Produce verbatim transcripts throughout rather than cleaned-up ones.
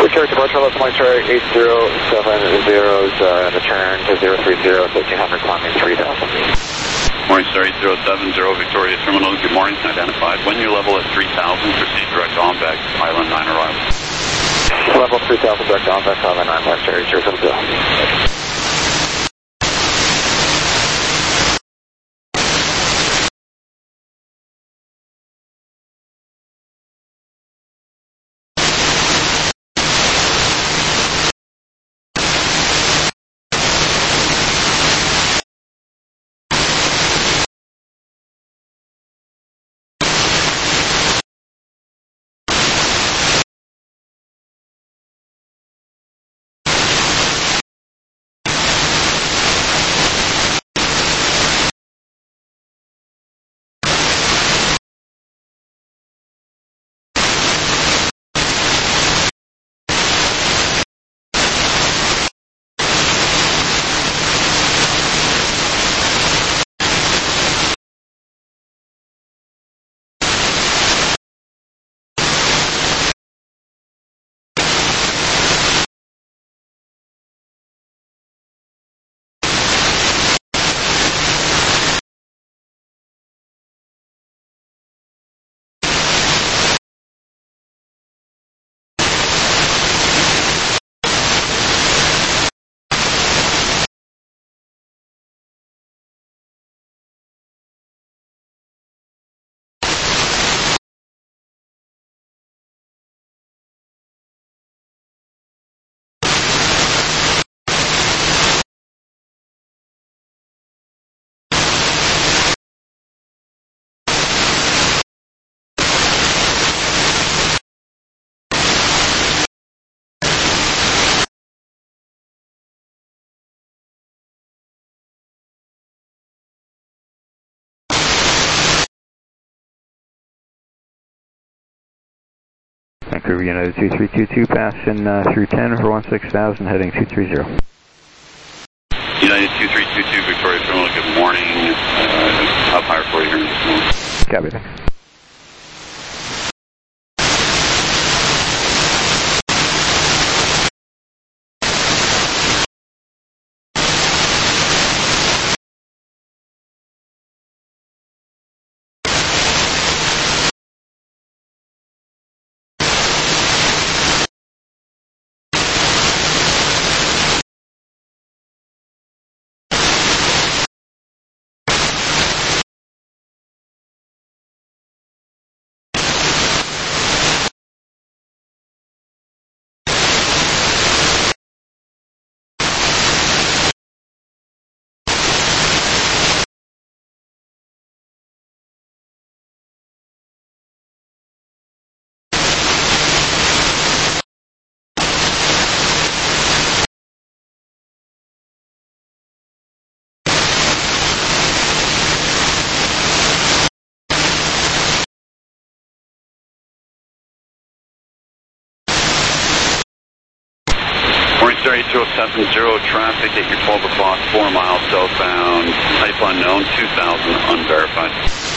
Victoria departure, Los Monterey eight zero seven zeros, uh, and return to zero three zero, thirteen hundred, climbing three thousand. Morning Star eight zero seven zero, Victoria Terminal, good morning, identified. When you level at three thousand, proceed direct on back, Island nine arrival. Level three thousand, direct on back, Island nine, Monterey eight zero seven zero. Vancouver United two three two two, passing uh, through ten for one six thousand, heading two three zero. United two three two two, Victoria Terminal, good morning. Uh, up higher for you here this morning. Copy, thanks. Star eight zero seven zero, traffic at your twelve o'clock, four miles southbound, type unknown, two thousand, unverified.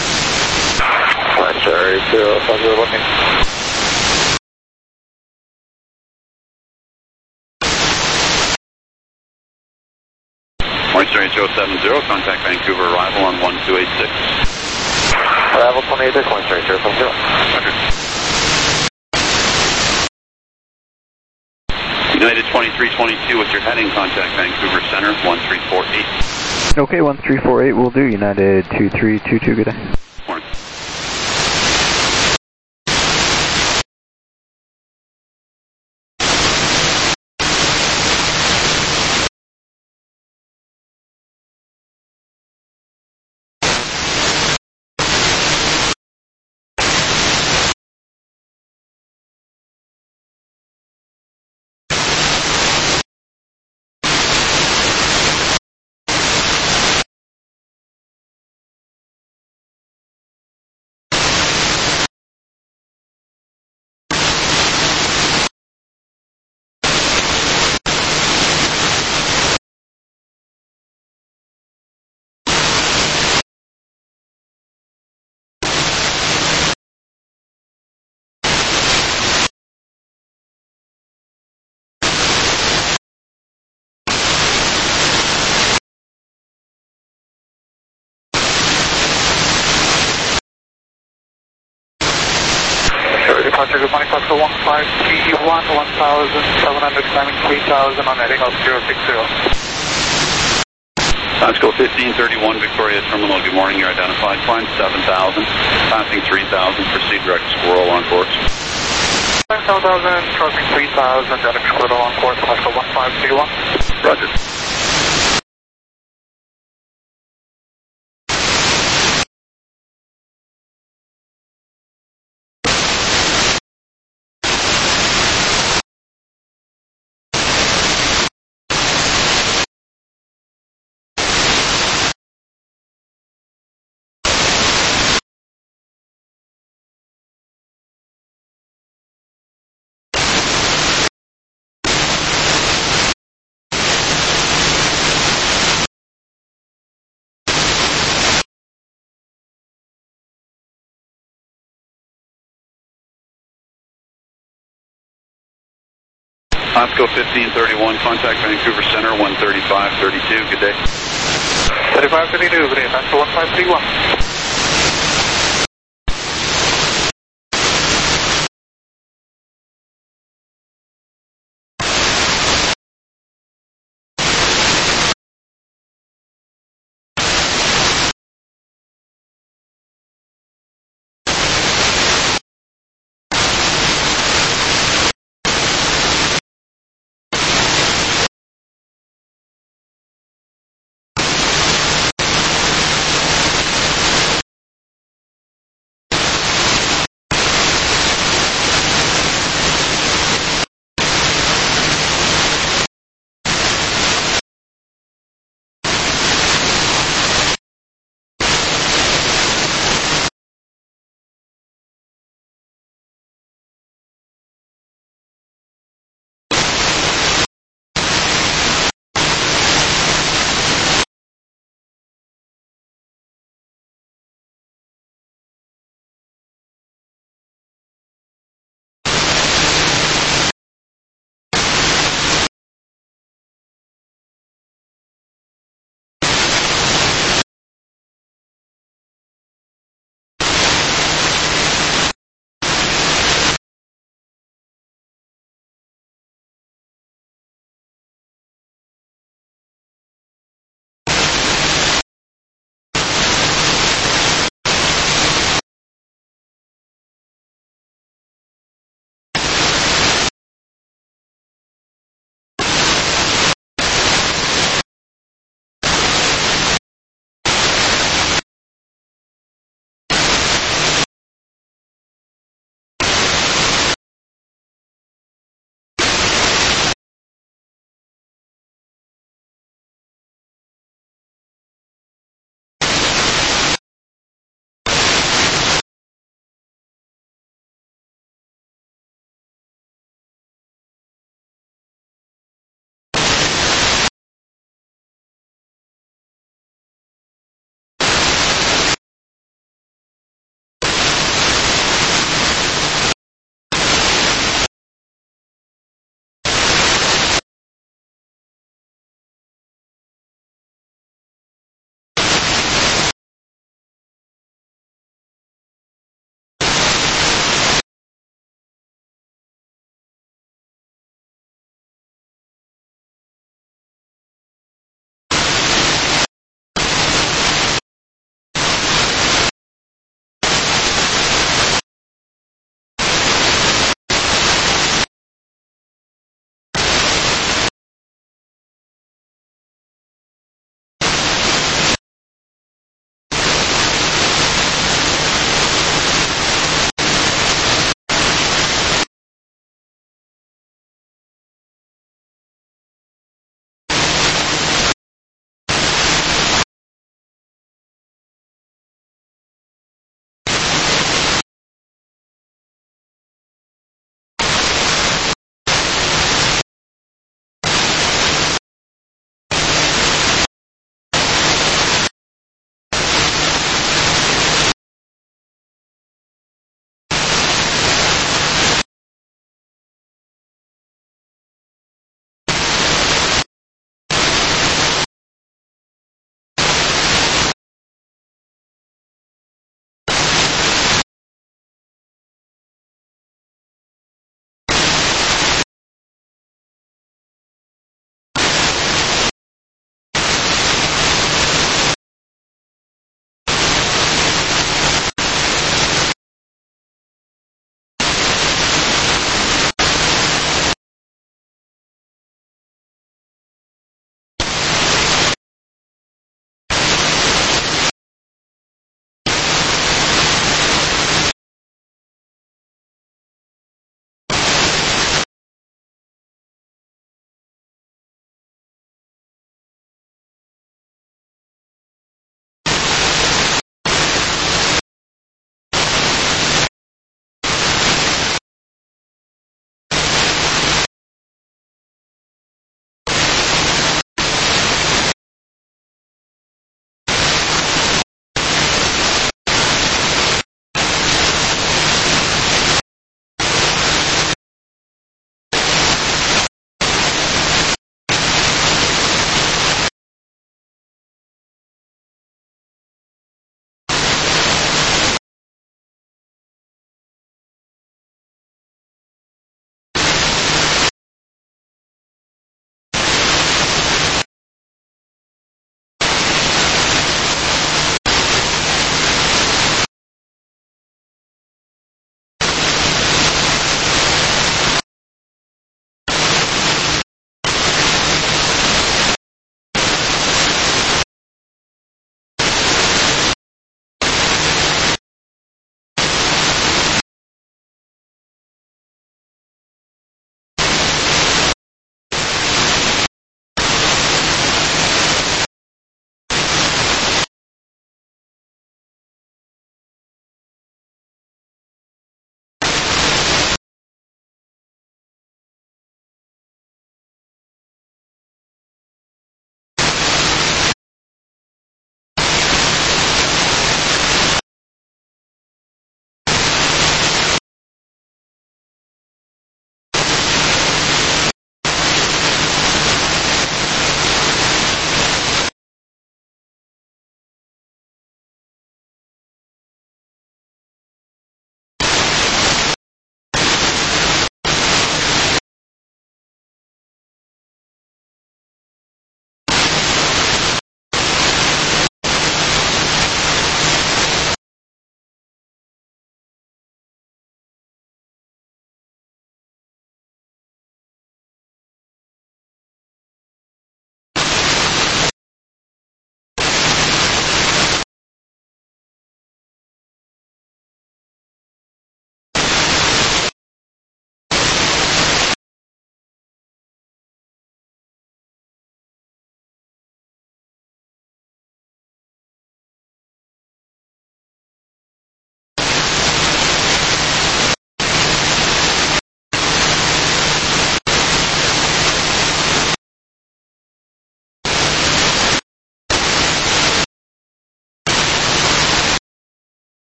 Star eight zero seven zero, looking. Morning Star eight zero seven zero, contact Vancouver arrival on one two eight six. Arrival twenty-eight six, Morning Star eight zero seven zero. Roger. United twenty-three twenty-two, with your heading, contact Vancouver Center, one three four eight. Okay, one three four eight will do. United two three two two, good day. Foxtrot one five three one, one thousand seven hundred climbing three thousand on heading of zero six zero. Pasco fifteen thirty-one Victoria Terminal, good morning, you're identified. Climb seven thousand, passing three thousand, proceed direct Squirrel on course. seven thousand, crossing three thousand, direct Squirrel on course, Pasco one five three one. Roger. Pasco fifteen thirty-one, contact Vancouver Center, one thirty-five thirty-two, good day. thirty-five thirty-two, good day, Pasco one five three one.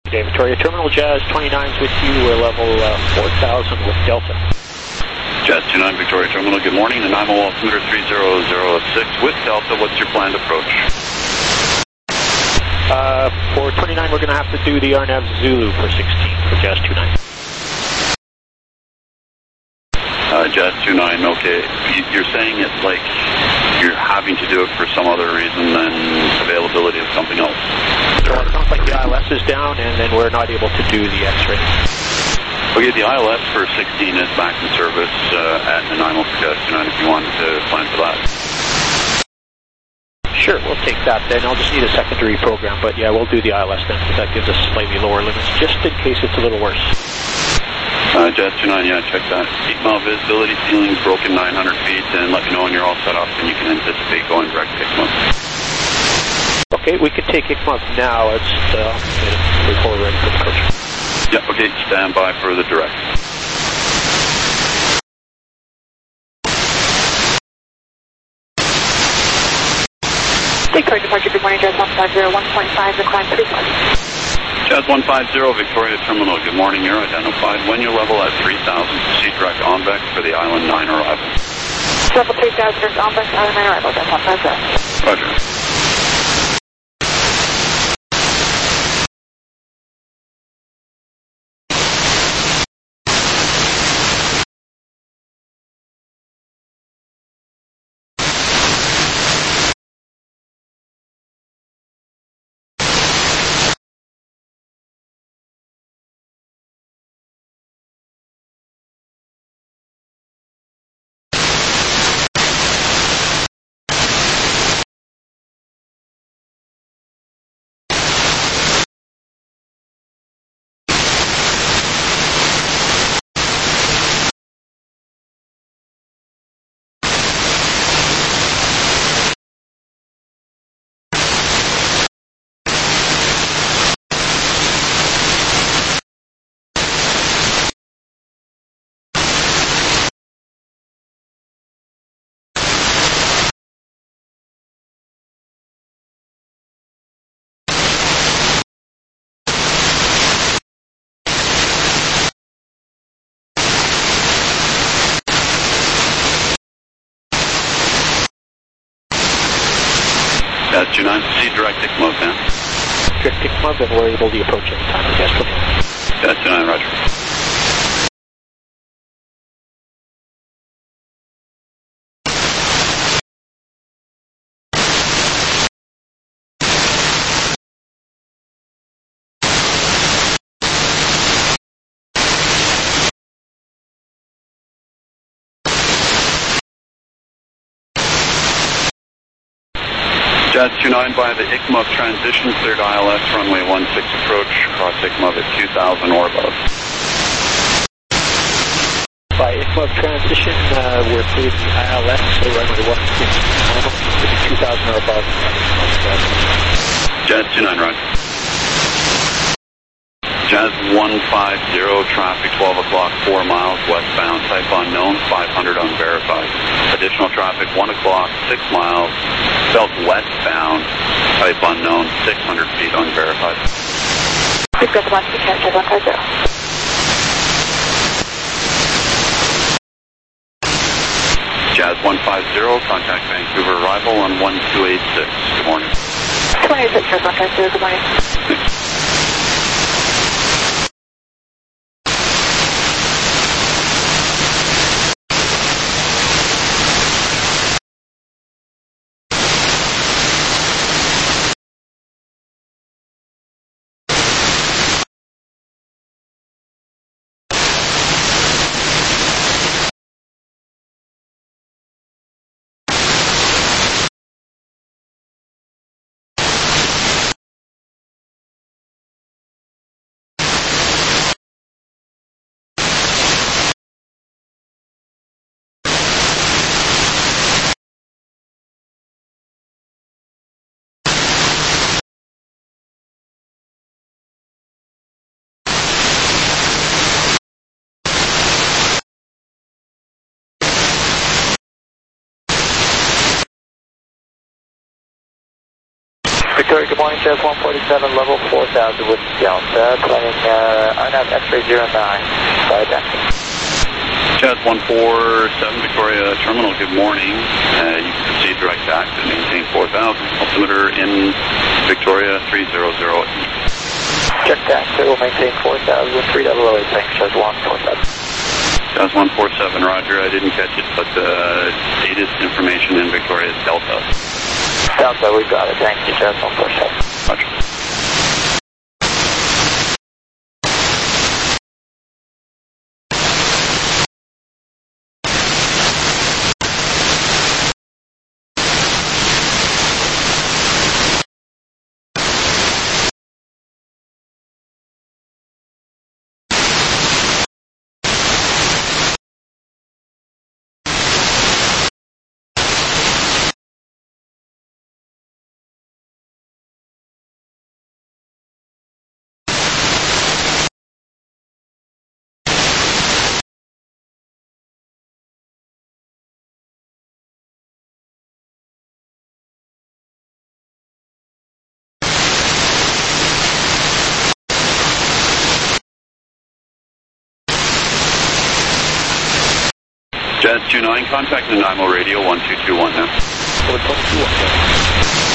Okay, Victoria Terminal, Jazz twenty-nine is with you. We're level uh, four thousand with Delta. Jazz two nine Victoria Terminal, good morning. And I'm altimeter three zero zero six with Delta. What's your planned approach? Uh, for twenty-nine, we're going to have to do the R N A V Zulu for sixteen for Jazz two nine. Uh, Jazz two nine, okay. You're saying it's like you're having to do it for some other reason than availability of something else. Well, it sounds like the I L S is down, and then we're not able to do the X-ray. Okay, the I L S for sixteen is back in service uh, at Nanaimo for Jazz two nine if you wanted to plan for that. Sure, we'll take that then. I'll just need a secondary program, but yeah, we'll do the I L S then, because that gives us slightly lower limits, just in case it's a little worse. Uh, Jazz two nine, yeah, check that. Eight mile visibility, ceiling's broken nine hundred feet, and let me know when you're all set up and you can anticipate going direct to I C M O. Okay, we can take I C M O now. It's uh, before we're ready for the approach. Yeah, okay, stand by for the direct. Victoria departure, good morning, Jazz one five zero, one point five, the climb three five. Jazz one five zero Victoria Terminal, good morning, you're identified. When you level at three thousand, proceed direct on back for the Island nine arrival. Level three thousand, direct on back, Island nine arrival, Jazz one five zero. Roger. Jazz two nine, proceed direct I C M O, man. Direct I C M O, then we're able to approach any time with Jazz two nine. Jazz two nine, roger. Jazz two nine by the I C M O transition, cleared I L S, runway one six approach, cross I C M O at two thousand or above. By I C M O transition, uh, we're cleared the I L S, so runway one six, two thousand or above. Jazz two nine, roger. Jazz one five zero, traffic twelve o'clock, four miles westbound, type unknown, five hundred unverified. Additional traffic one o'clock, six miles, belt westbound, type unknown, six hundred feet unverified. Please go to one two Jazz one five zero. Jazz one five zero, contact Vancouver arrival on one two eight six. Good morning. two eight six, Jazz one five zero, good morning. Thanks. Victoria, good morning, Jazz one forty-seven, level four thousand with Delta, planning uh, R N A V X-ray zero nine, by taxi. Jazz one forty-seven, Victoria Terminal, good morning. Uh, you can proceed direct to exit, maintain four thousand. Altimeter in Victoria three zero zero eight. Check taxi, we'll maintain four thousand, three zero zero eight, thanks, Jazz one forty-seven. Jazz one forty-seven, roger, I didn't catch it, but uh, status information in Victoria is Delta. Delta, we've got it, thank you, Jazz one forty-seven. Roger. Jazz two nine, contact Nanaimo Radio one two two one now. one two two one.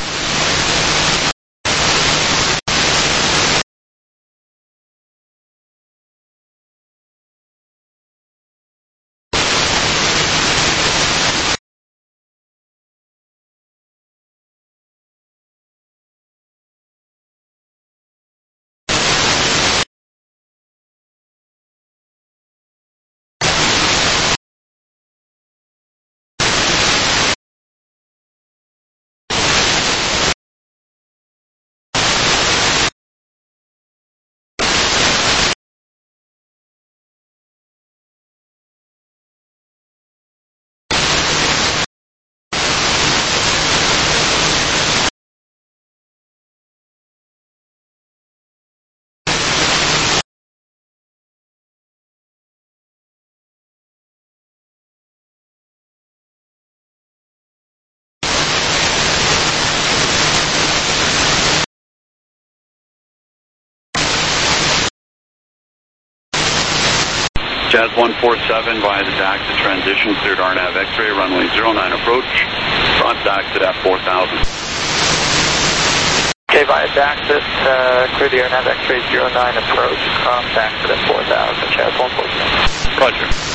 Jazz one forty-seven via the D A X to transition, cleared R N A V X-ray, runway zero nine approach, front D A X at four thousand. Okay, via D A X, uh, clear the R N A V X-ray zero nine approach, cross D A X at four thousand, Jazz one forty-seven. Roger.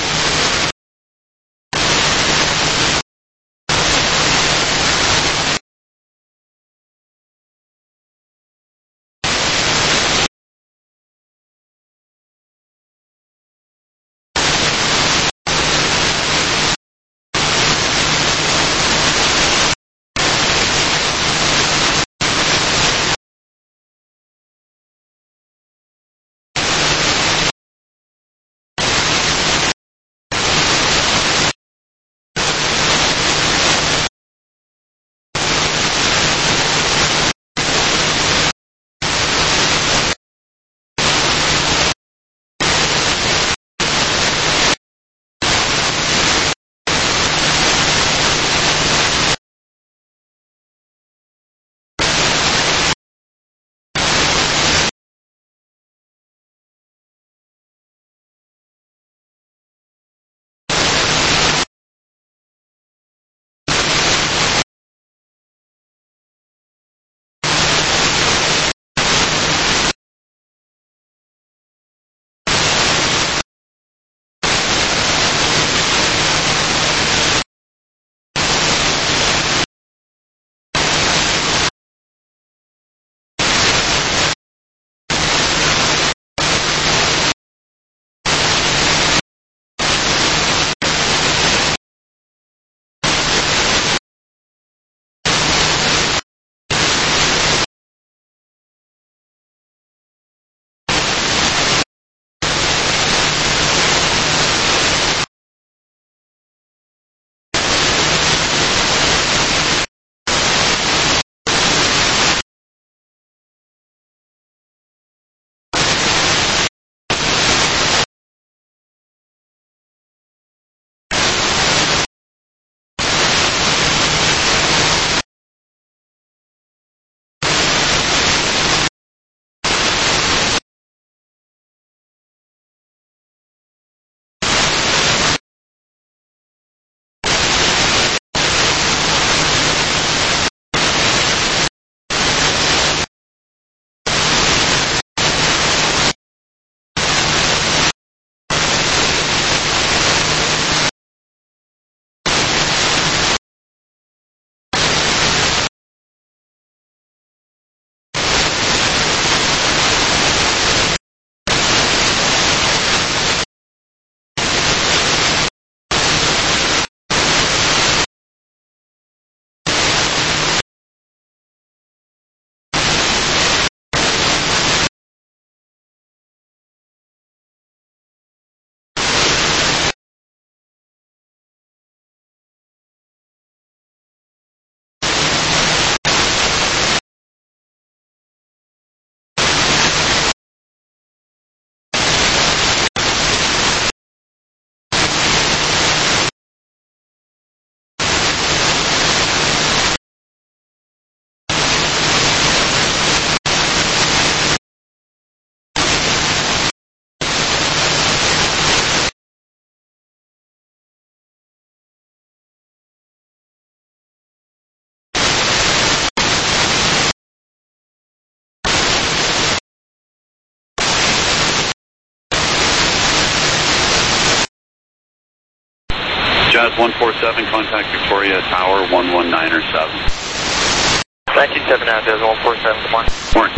Jazz one four seven, contact Victoria Tower one one nine or seven. nineteen seven now, Jazz one four seven, good morning. Morning.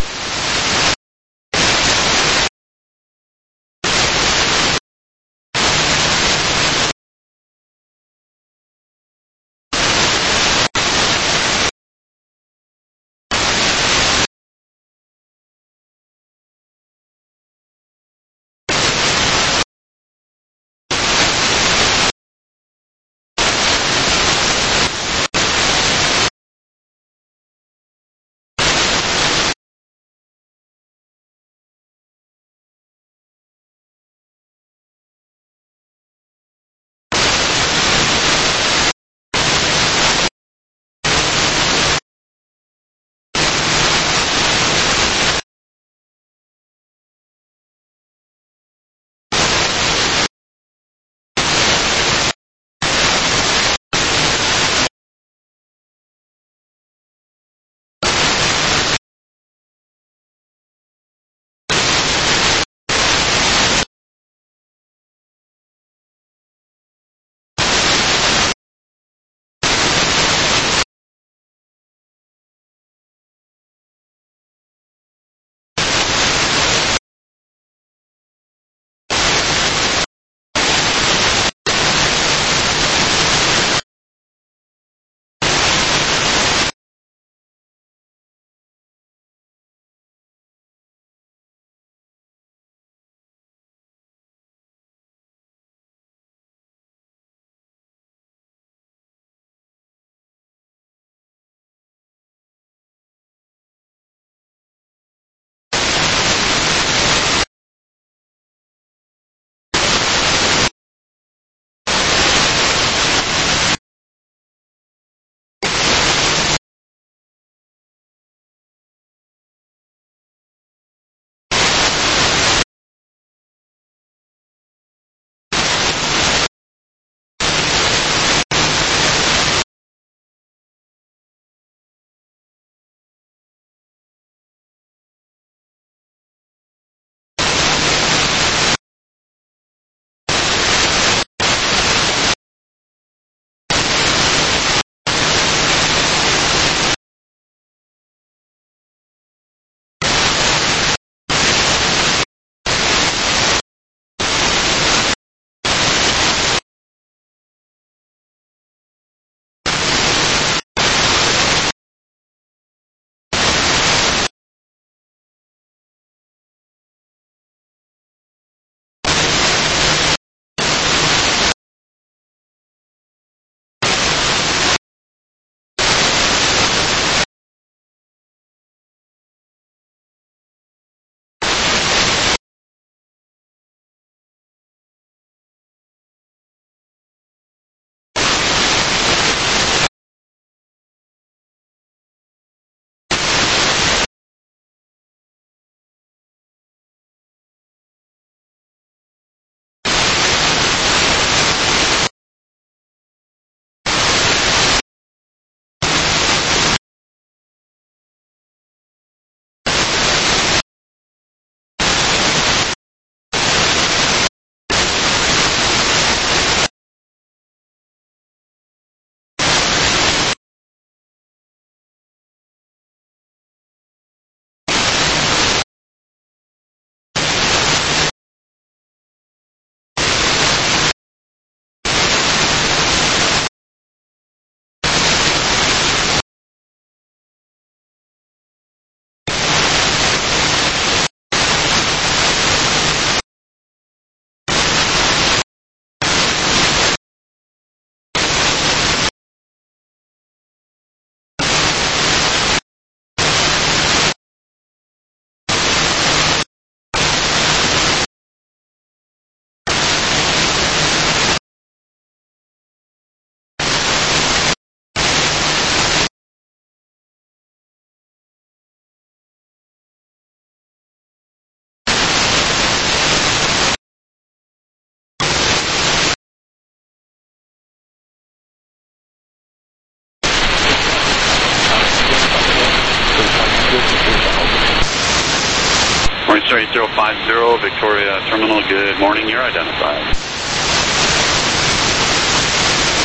eight zero five zero, Victoria Terminal, good morning, you're identified.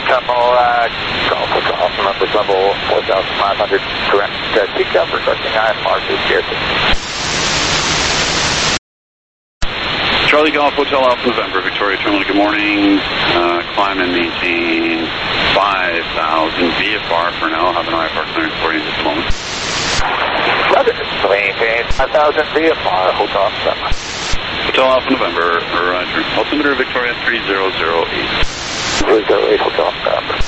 Tunnel, uh, Golf, Golf, number level four thousand five hundred, correct, uh, peak up, requesting I M R to Gear Charlie Golf Hotel Alpha November, Victoria Terminal, good morning. Uh, climb and maintain five thousand V F R for now. I'll have an I F R clearance for you in just a moment. Roger, maintain five thousand V F R, Hotel Alpha. Hotel Alpha November, Roger. Altimeter Victoria three zero zero eight. three zero eight, Hotel Alpha.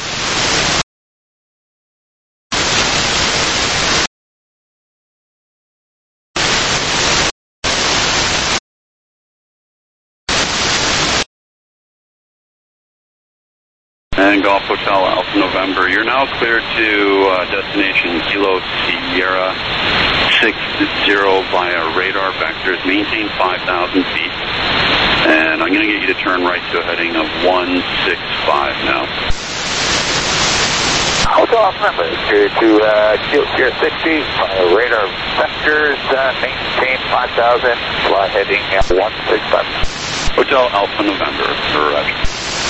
And Golf Hotel Alpha November, you're now cleared to uh, destination Kilo Sierra six zero via radar vectors. Maintain five thousand feet. And I'm going to get you to turn right to a heading of one six five now. Hotel Alpha November, clear to uh, Kilo Sierra sixty via radar vectors. Uh, maintain five thousand, fly heading at one six five. Hotel Alpha November, Roger.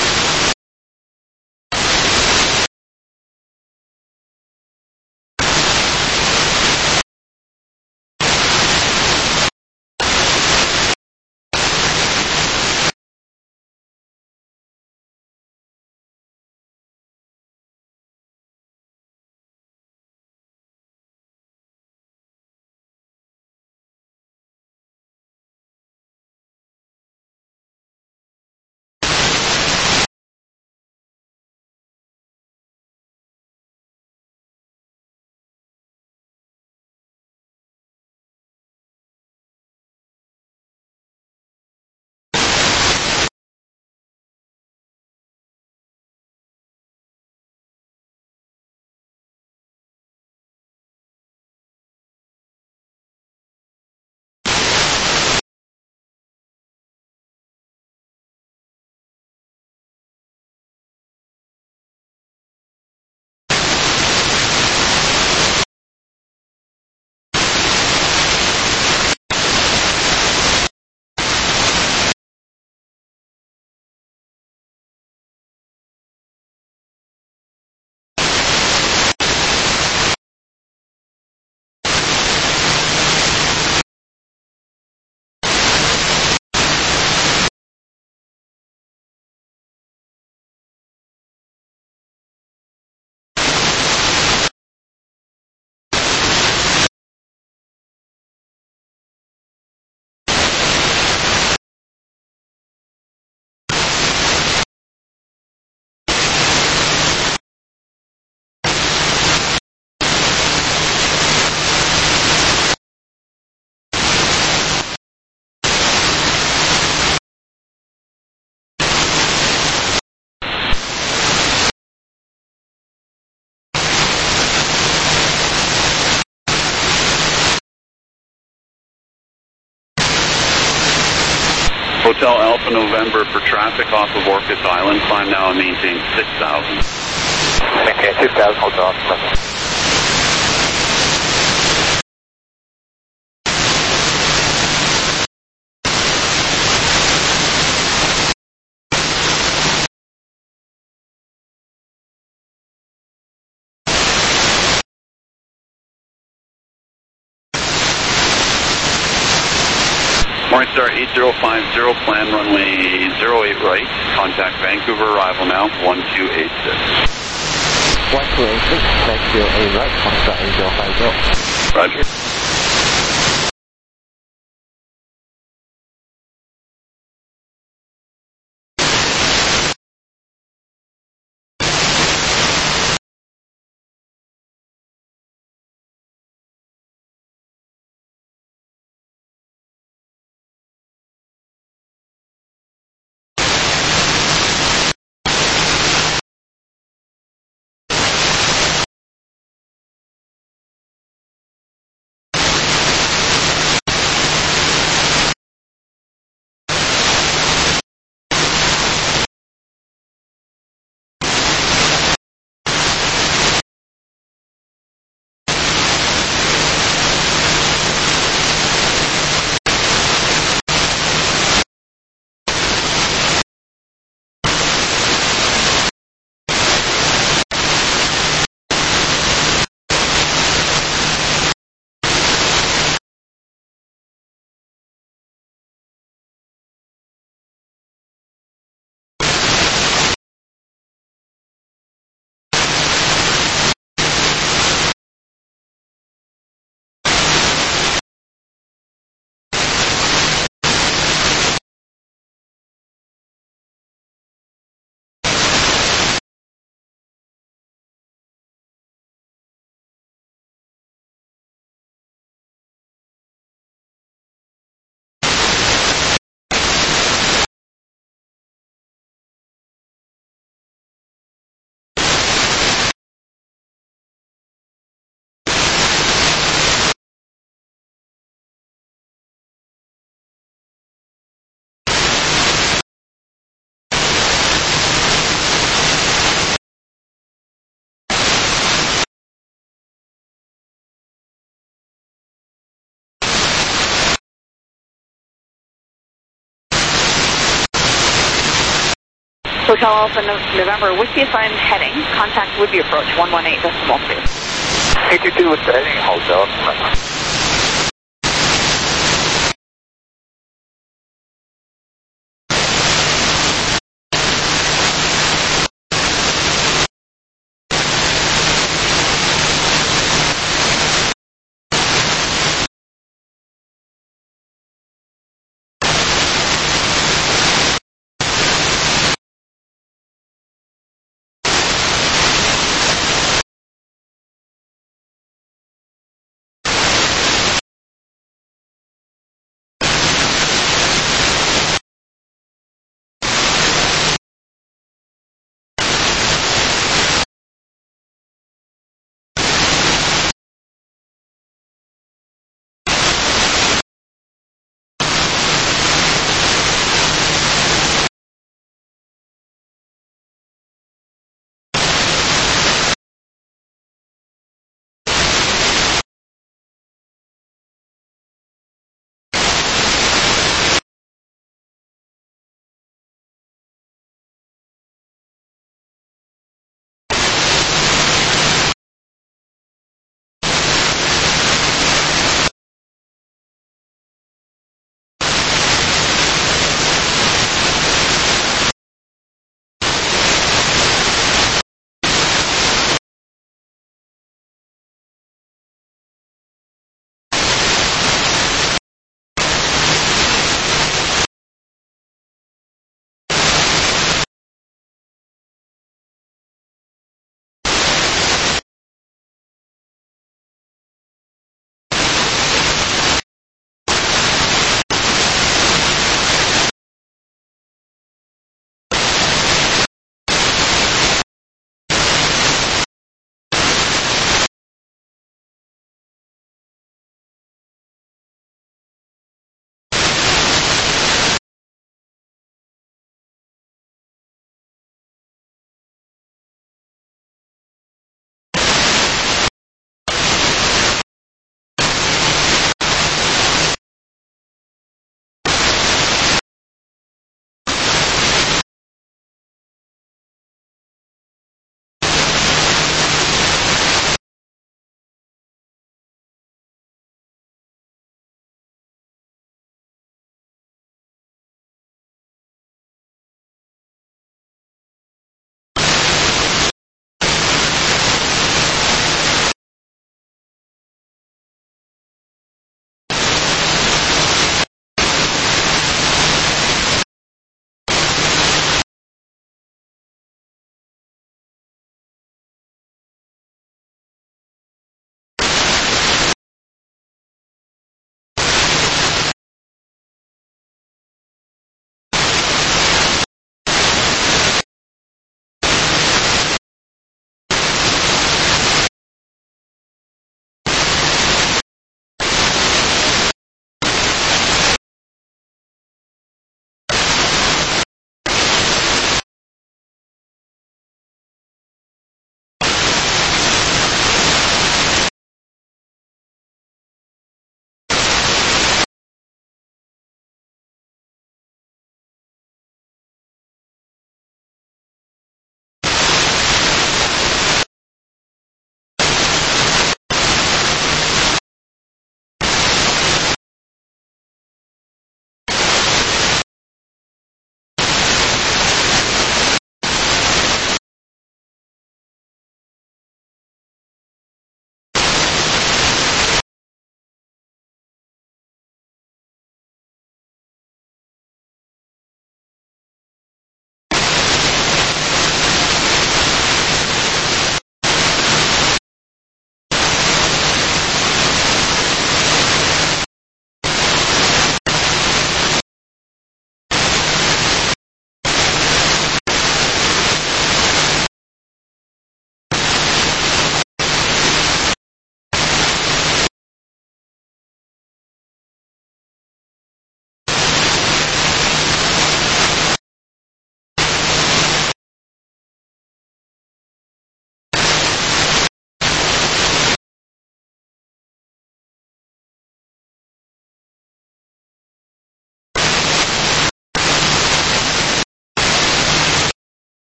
Hotel Alpha November for traffic off of Orcas Island. Climb now and maintain six thousand. Maintain six thousand, Hotel Alpha. Morningstar eight zero five zero, plan runway zero eight right. Contact Vancouver, arrival now, one two eight six. one two eight six, thank you, eight right, contact eight zero five zero. Roger. Hotel Alpha November, Whiskey assigned heading. Contact Woodby approach, one one eight decimal two. eight two two with the heading, Hotel.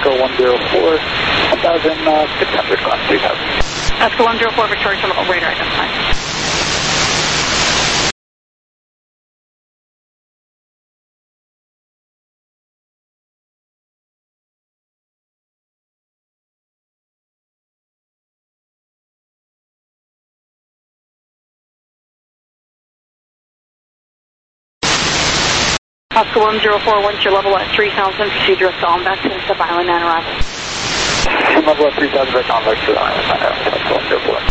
Oscar one zero four, one thousand six hundred, class three thousand. Oscar one zero four, Victoria Terminal, radar identified. Oscar one zero four, once your level at three thousand, proceed direct on back to Step Island and arrival. Level at three thousand, direct on back to the island, Oscar one zero four.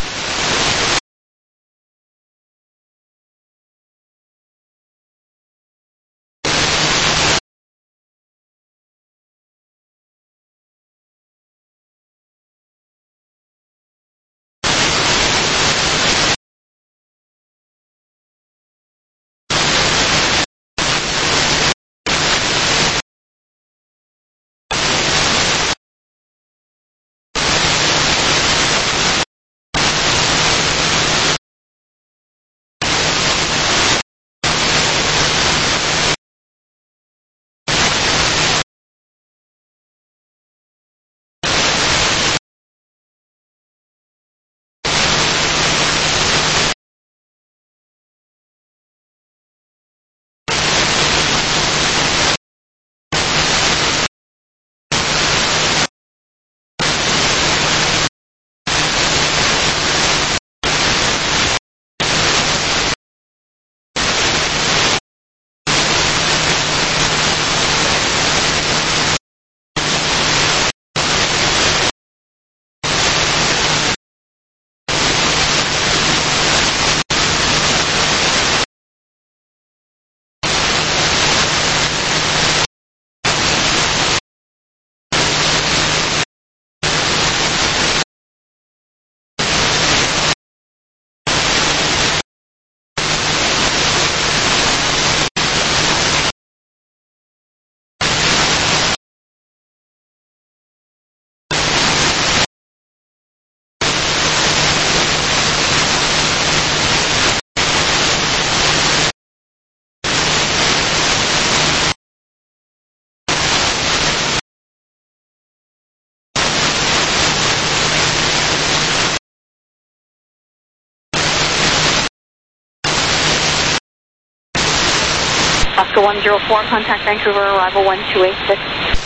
Oscar one zero four, contact Vancouver, arrival one two eight six.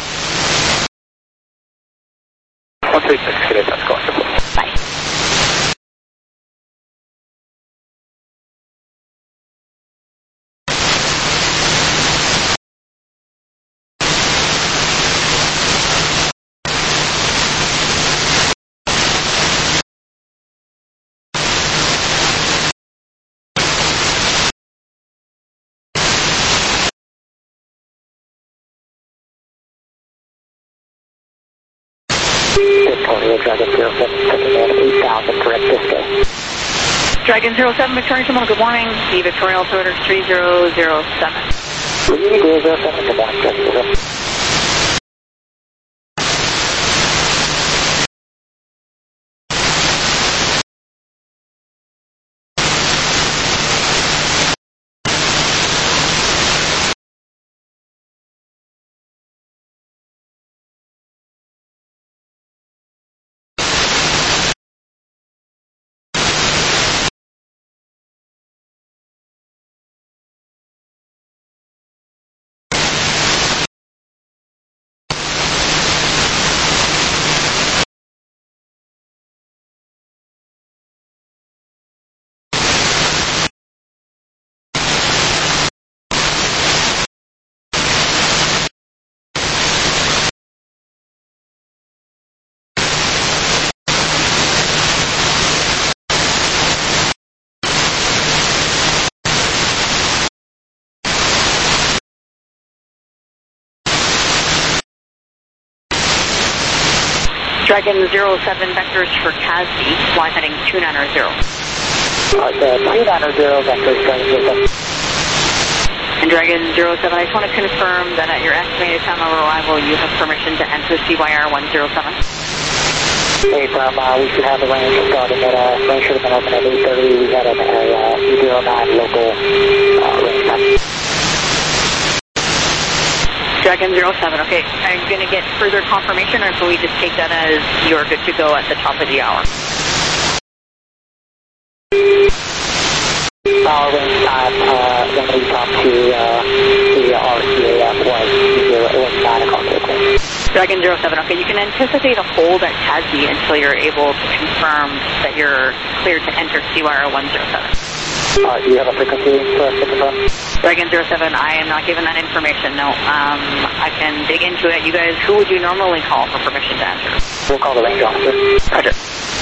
one two eight six, good day, Oscar one zero four. Bye. Dragon zero seven, taking in eight thousand, correct disco. Dragon zero seven, Victoria Terminal, good morning. The Victoria altimeter three zero zero seven. three zero zero seven, good morning, Dragon zero. Dragon zero seven, vectors for Casby, fly heading two nine zero. Uh, two nine zero, vectors, Dragon zero seven. And Dragon zero seven, I just want to confirm that at your estimated time of arrival, you have permission to enter C Y R one zero seven. Hey, from, uh, we should have the range starting at, uh, range should have been open at eight thirty. We got an area E zero nine local, uh, range time. Dragon zero seven, okay. Are you going to get further confirmation, or can we just take that as you're good to go at the top of the hour? Our range time uh, when we talked to uh, the R C A F was, it was nine o'clock. Dragon zero seven, okay. You can anticipate a hold at Tasby until you're able to confirm that you're cleared to enter C Y R one zero seven. Uh, do you have a frequency for us to confirm? Dragon zero seven, I am not given that information, no. Um, I can dig into it. You guys, who would you normally call for permission to enter? We'll call the range officer. Roger.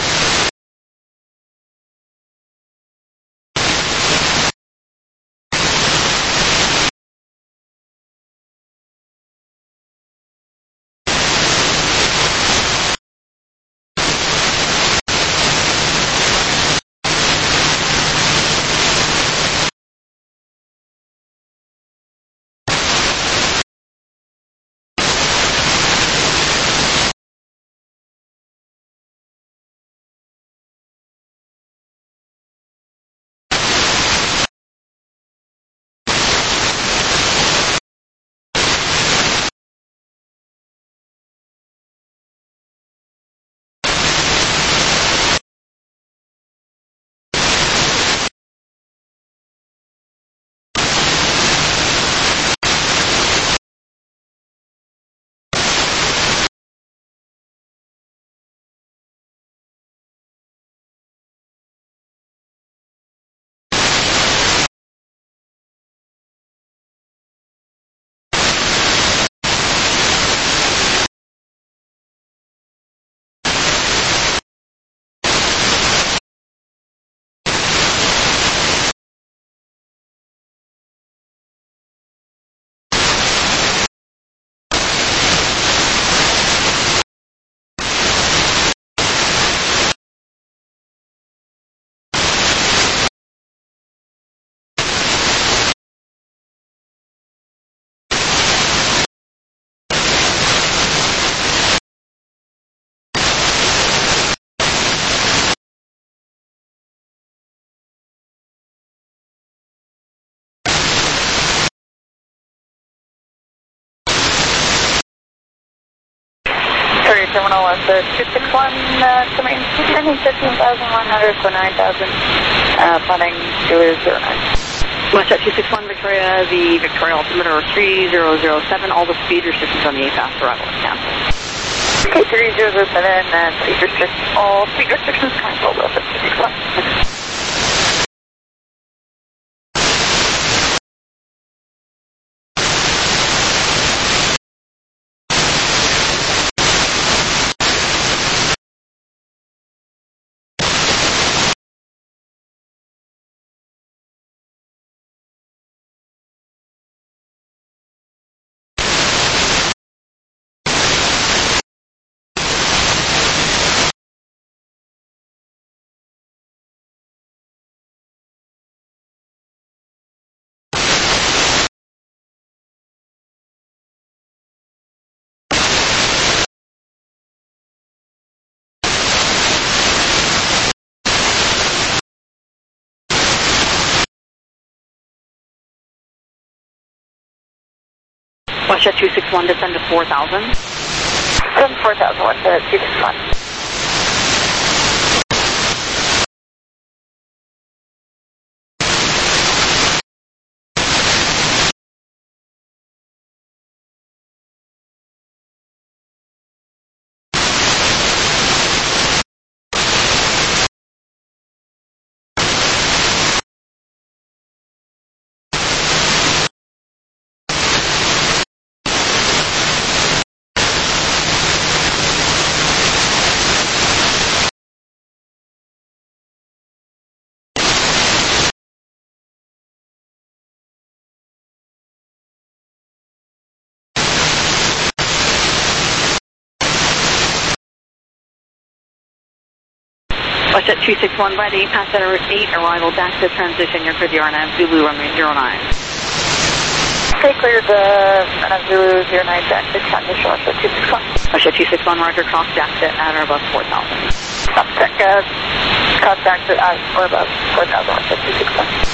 Terminal is the two six one, uh, domain fifteen thousand one hundred for nine thousand, uh, planning two zero nine. Westjet two six one Victoria, the Victoria altimeter three zero zero seven, all the speed restrictions on the A FAST arrival is canceled. Okay, three zero zero seven, and speed restrictions, all speed restrictions canceled with the two six one. Westjet two six one, descend to four thousand. Descend to four thousand, Westjet two six one. Westjet two six one, by the pass at route eight, arrival back to transition, you're clear zero nine, Zulu, runway zero nine. Okay, clear the uh, Zulu zero nine, back to transition, Westjet two six one. Westjet two six one, roger, cross back to at or above four thousand. Contact, uh, contact at or above four thousand, Westjet two six one.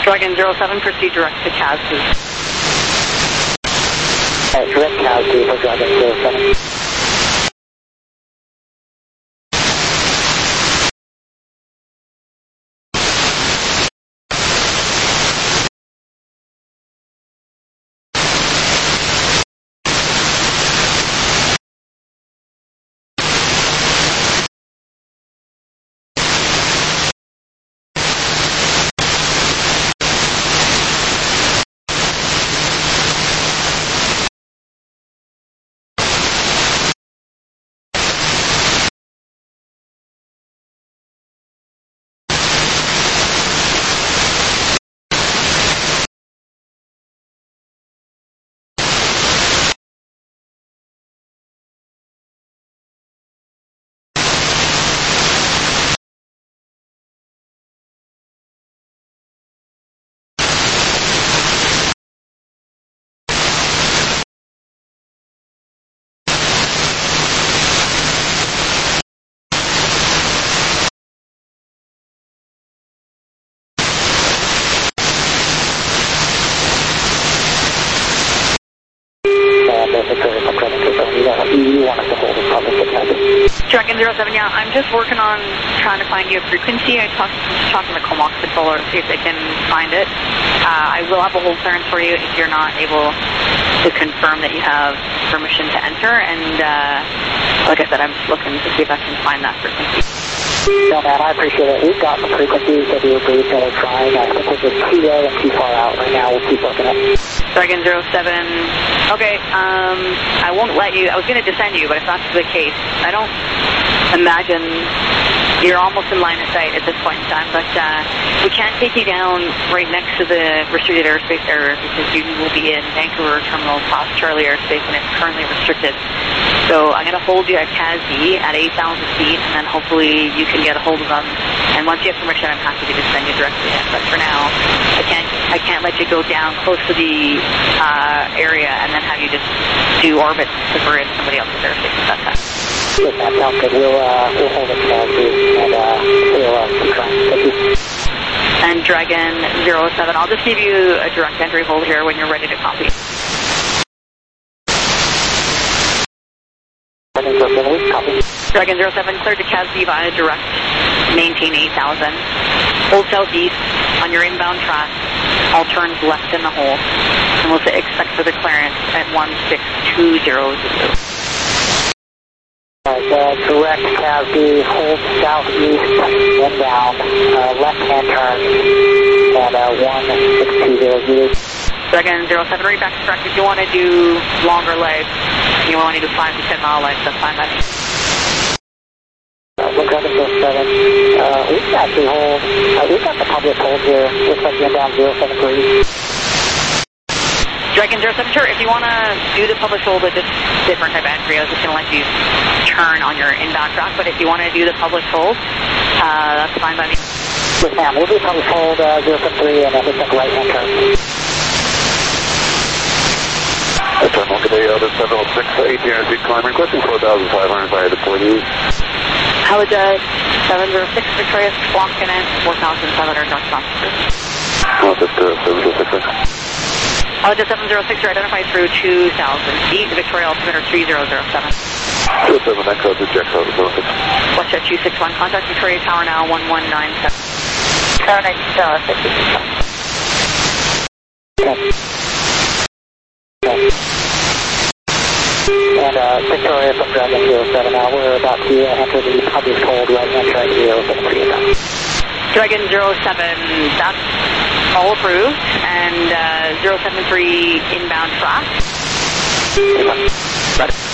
Dragon zero seven, proceed direct to C A S, please. Uh, direct C A S for Dragon zero seven. Dragon zero seven, yeah, I'm just working on trying to find you a frequency. I talked talking to Comox controller to see if they can find it. Uh, I will have a hold clearance for you if you're not able to confirm that you have permission to enter. And uh, like I said, I'm just looking to see if I can find that frequency. No, man, I appreciate it. We've got the frequencies that we agreed that we're trying. I think we're just too low and too far out right now. We'll keep looking at it. Dragon zero seven, okay, um, I won't let you, I was going to descend you, but if that's the case, I don't imagine you're almost in line of sight at this point in time, but uh, we can't take you down right next to the restricted airspace area because you will be in Vancouver Terminal Class Charlie airspace and it's currently restricted. So I'm going to hold you at C A S Z at eight thousand feet and then hopefully you can get a hold of them. And once you have permission, I'm happy to just send you directly in. But for now, I can't, I can't let you go down close to the uh, area and then have you just do orbits because we're in somebody else's airspace at that time. Yes, that sounds good. We'll, uh, we'll hold it C A S Z and uh, we'll uh, keep trying. Thank you. And Dragon zero seven, I'll just give you a direct entry hold here when you're ready to copy. Dragon zero seven, cleared to C A S Z via direct, maintain eight thousand. Hold southeast on your inbound track, all turns left in the hole. And we'll say expect for the clearance at one six two zero zero. Alright, uh, direct C A S Z, hold southeast, inbound, uh, left-hand turn, and uh, one six two zero zero. Dragon zero seven, right back to track. If you want to do longer legs, you want to do five to ten mile legs, that's fine by me. Uh, look, Dragon zero seven, uh, we can actually hold, uh, we've got the public hold here, looks like you're down zero seven three. Dragon zero seven, sure, if you want to do the public hold at just different type of entry, I was just going to let you turn on your inbound track, but if you want to do the public hold, uh, that's fine by me. Yes, ma'am, we'll do public hold uh, zero seven three and then just like right-hand turn. Terminal today, Elder seven oh six, eighteen hundred feet climb, requesting four thousand five hundred via deploy use. Helijet seven zero six, Victoria, squawk in at four thousand five hundred north cross. Oh, that's uh, seven oh six. Helijet seven zero six, you're identified through two thousand feet, Victoria altimeter three zero zero seven. two seven, next out to check out the surface. WestJet two six one, contact Victoria Tower now, one one nine seven. Tower nine seven, fifty six. Okay. And uh, Victoria from Dragon zero seven, now we're about to enter the public hold right hand track zero seven three. Dragon zero seven, that's all approved, and uh, zero seven three inbound track. Ready.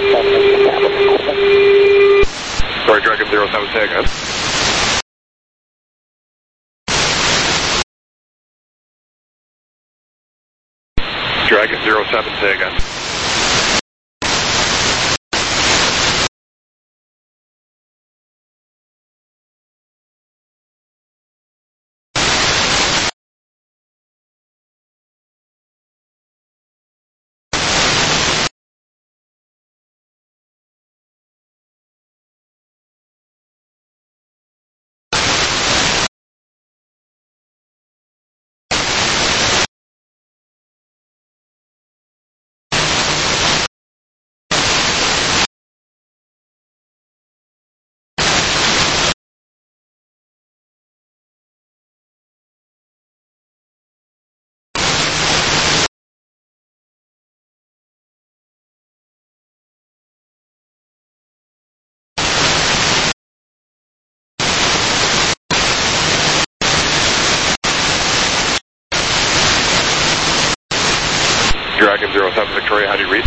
one seven is established. Sorry, Dragon zero seven, say again. Dragon zero seven, say again. Dragon zero seven, Victoria, how do you read?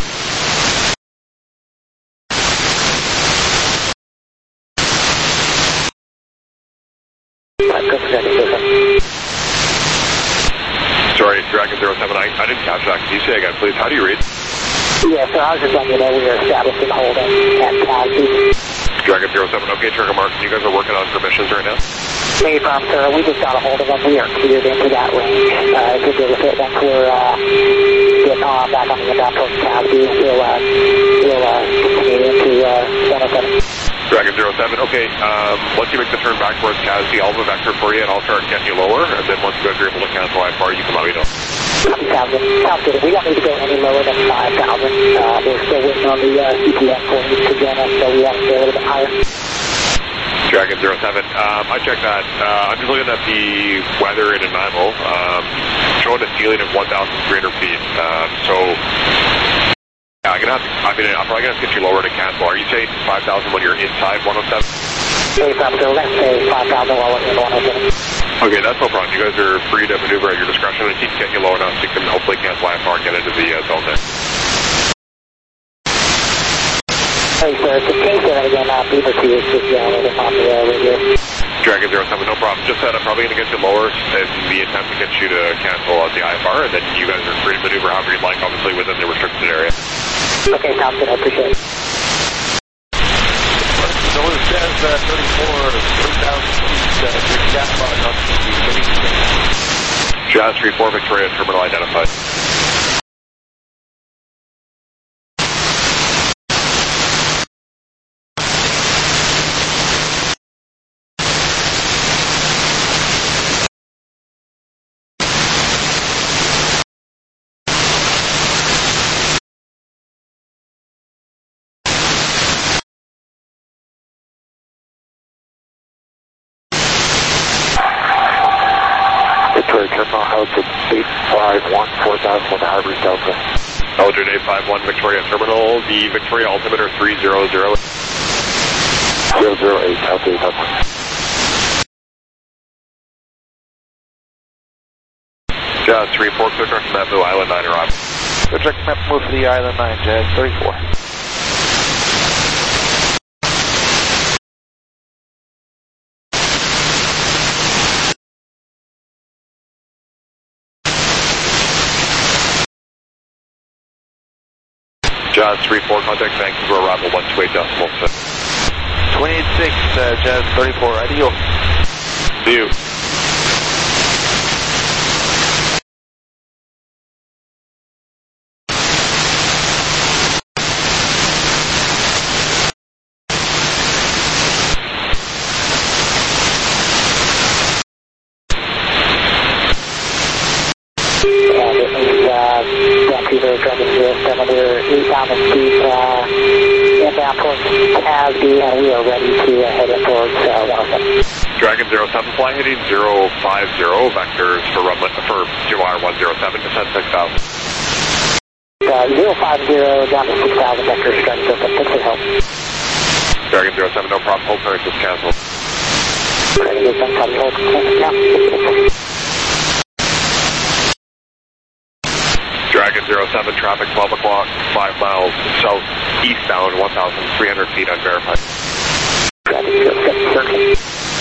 Sorry, Dragon zero seven, I, I didn't catch that. Can you say again, please? How do you read? Yeah, so I was just letting you know we are established in holding at Casby. Dragon zero seven, okay, Trigger Mark, you guys are working on permissions right now? Hey, from sir, we just got a hold of them. We are cleared into that range. Uh, good deal with it. Once we're uh, getting on back on the inbound towards Casby, we'll, uh, we'll uh, continue into uh, one oh seven. Dragon zero seven, okay, um, once you make the turn back towards Casby, I'll have a vector for you and I'll start getting you lower, and then once you guys are able to cancel I F R, you can let me know. Sounds good. Sounds good. We don't need to go any lower than five thousand. Uh, we're still waiting on the uh, C P S for you to join us, so we have to go a little bit higher. Dragon zero seven, um, I checked that. Uh, I'm just looking at the weather in Nanaimo, um, showing a ceiling of one thousand three hundred feet. Um, so, yeah, I'm gonna have to, I mean, I'm probably gonna have to get you lower to cancel. Are you saying five thousand when you're inside one oh seven? Hey, from sir, let's say five thousand while we're in one oh seven. Okay, that's no problem. You guys are free to maneuver at your discretion and keep getting you low enough so you can hopefully cancel I F R and get into the uh, zone there. Hey, sir, just change that again. Uh, Beaver two is just uh, on the uh, radio. Dragon zero seven, no problem. Just said I'm probably going to get you lower in the attempt to get you to cancel at the I F R, and then you guys are free to maneuver however you'd like, obviously within the restricted area. Okay, sounds good. I appreciate it. So it says uh, thirty-four, three thousand feet, uh, your gas pod on T V. Jazz three four, Victoria, terminal identified. Terminal Altitude eight five one, four thousand with Harvard Delta. Altitude eight five one, Victoria Terminal, the Victoria altimeter three zero zero. zero zero eight, Altitude Delta. Jazz three four, clear direct map to Island nine, arrive. Clear direct map move for the Island nine, Jazz thirty-four. Jazz three four, contact Vancouver, arrival one two eight decimal six. twenty-eight six, uh, Jazz thirty-four, ideal. See you. And it means uh, Vancouver, Dragon zero seven, we're eight thousand feet uh, inbound towards Casby, and we are ready to uh, head in towards uh, one oh seven. Dragon zero seven, fly heading zero five zero, vectors for run for Q R one zero seven, descent six thousand. Uh, zero five zero down to six thousand vectors, Dragon zero seven, thanks for the help. Dragon zero seven, no problem, hold clearance is canceled. Dragon zero seven, copy, hold clearance now. Dragon Dragon zero seven, traffic twelve o'clock, five miles southeastbound, one thousand three hundred feet unverified. Dragon zero seven, circle.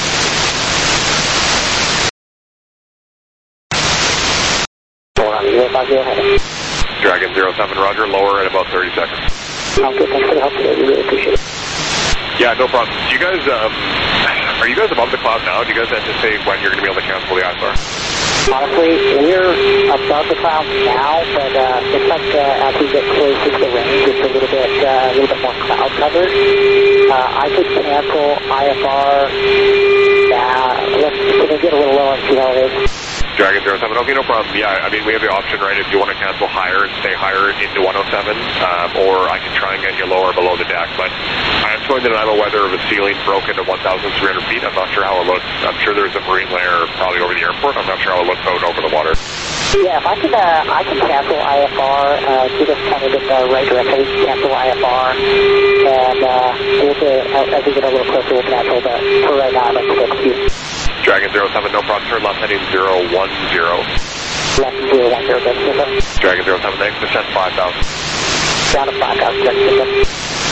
Dragon zero seven, roger, lower at about thirty seconds. Okay, thanks for the help today, we really appreciate it. Yeah, no problem. Do you guys, um, are you guys above the cloud now? Do you guys anticipate when you're going to be able to cancel the I F R? Honestly, we're above the clouds now, but uh, it's like uh, as we get closer to the range, it's a little bit, uh, a little bit more cloud covered. Uh, I could cancel I F R. Uh, let's, let's get a little lower and see how it is. Dragon zero seven, okay, no problem. Yeah, I mean, we have the option, right, if you want to cancel higher and stay higher into one oh seven, um, or I can try and get you lower below the deck, but I'm going to deny the weather of a ceiling broken to one thousand three hundred feet. I'm not sure how it looks. I'm sure there's a marine layer probably over the airport. I'm not sure how it looks out over the water. Yeah, if I can, uh, I can cancel I F R, uh, get us kind of in the right direction, cancel I F R, and uh, we'll do, as we get a little closer, we'll cancel, but for right now, I'd like to go to you. Dragon zero seven, no problem. Turn left heading zero one zero. Left zero one zero, that's it. Dragon zero seven, thanks. Descent five thousand. Down to five thousand, that's it.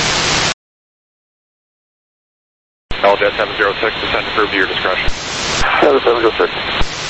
L J seven zero six, descent approved to your discretion. seven seven zero six.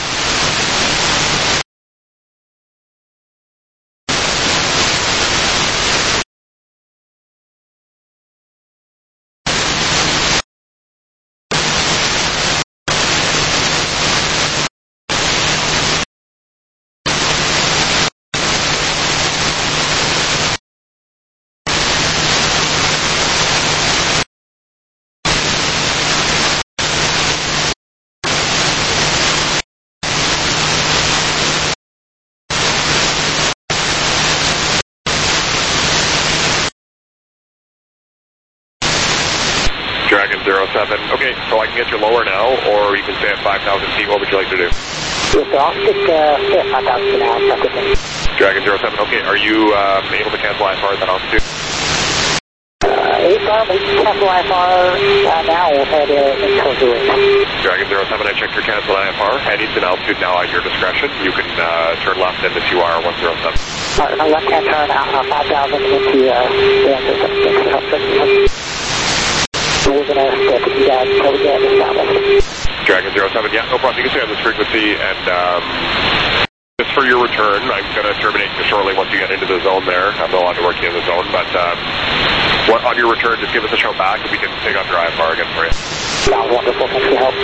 Dragon zero seven. Okay, so I can get you lower now, or you can stay at five thousand feet. What would you like to do? Yes, I'll stick, uh, stay at five thousand for now. That's okay. Dragon zero seven. Okay, are you um, able to cancel I F R at that altitude? Uh, eight bar, we can cancel I F R uh, now. We'll head uh, into the range. Dragon zero seven, I checked your cancel I F R. Heading to altitude now at your discretion. You can uh, turn left into two R one zero seven. All right, my left-hand turn out uh, five thousand into uh, the answer. Thanks for the help. So we're going to step with you guys until we get this down. Dragon zero seven, yeah, no problem. You can stay on this frequency, and um, just for your return, I'm going to terminate you shortly once you get into the zone there. I'm no longer working in the zone, but um, what, on your return, just give us a shout back, and we can take off your I F R again for you. Sounds wonderful. Thanks for your help.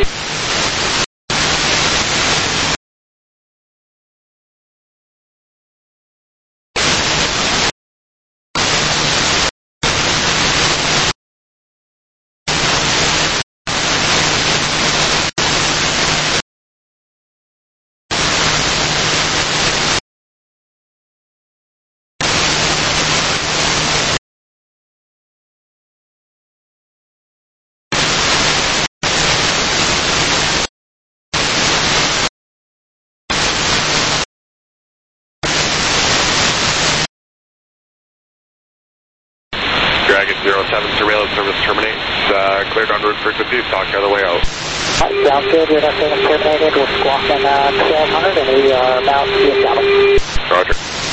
Dragon zero seven, surveillance service terminates. Uh, cleared on route frequency, stock the other way out. All right, sounds good. We're not being terminated. We're squawking uh, twelve hundred, and we are about to be established. Roger.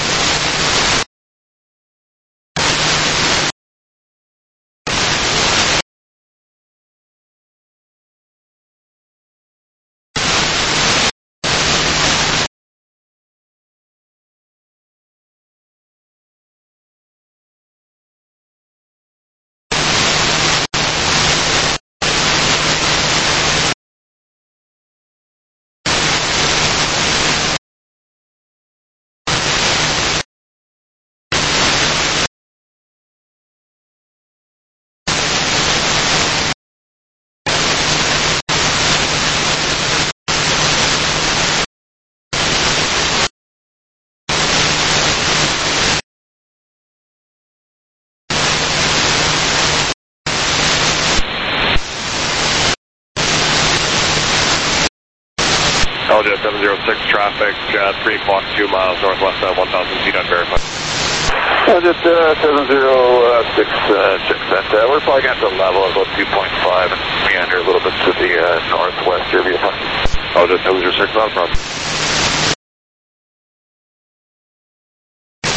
L J seven zero six, traffic, uh, three o'clock, two miles northwest of one thousand feet unverified. L J uh, seven zero six, uh, check that. Uh, we're probably got to a level of about two point five and meander a little bit to the uh, northwest here. L J seven zero six, not a problem.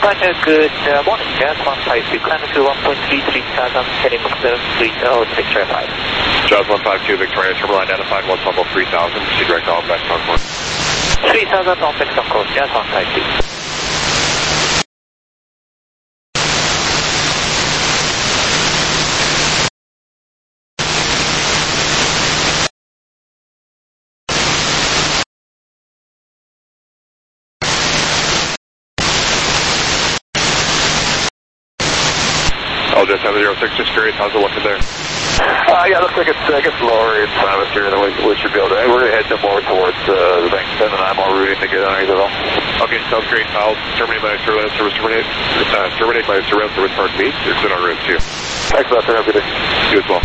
Roger, good uh, morning, Jazz one five two, climbing through one point three three thousand, heading seven three zero, Victoria five. Jazz one five two, Victoria, terminal identified, one level three thousand, proceed direct on back on course. three thousand on fixed on course, Jazz one five two. I'll just have a zero six experience. How's it looking there? Uh, yeah, looks like it's, uh, it's lower in atmosphere than we, we should be able to. We're heading more towards uh, the Bankston, and I'm all rooting to get underneath it all. Okay, sounds great. I'll terminate my surveillance service, terminate, uh, terminate my surveillance service, pardon me. It's in our room, too. Thanks a lot, sir. Have a good day. You as well.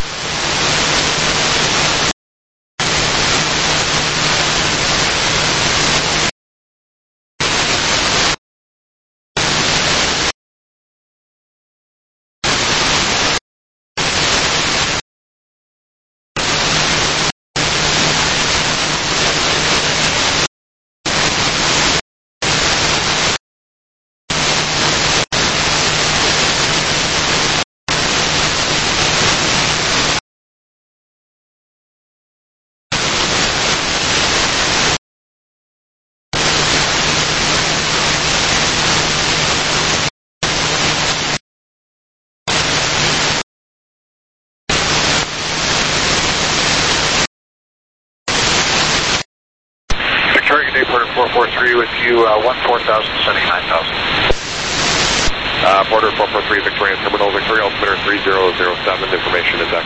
four four three with you, uh, one four thousand, seventy-nine thousand. Uh, Porter four four three, Victoria Terminal, Victoria altimeter three zero zero seven, information is X.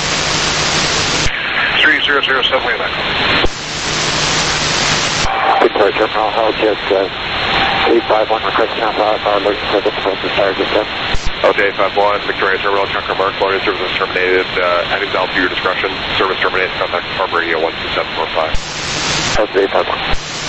three zero zero seven, way back. Victoria Terminal, L J S, uh, eight five one, request now power, power, looking for the fire descent. Okay, eight five one, Victoria Terminal, Chunker Mark, loading service is terminated, uh, heading south to your discretion, service terminated, contact farm radio one two seven four five. Okay, eight five one.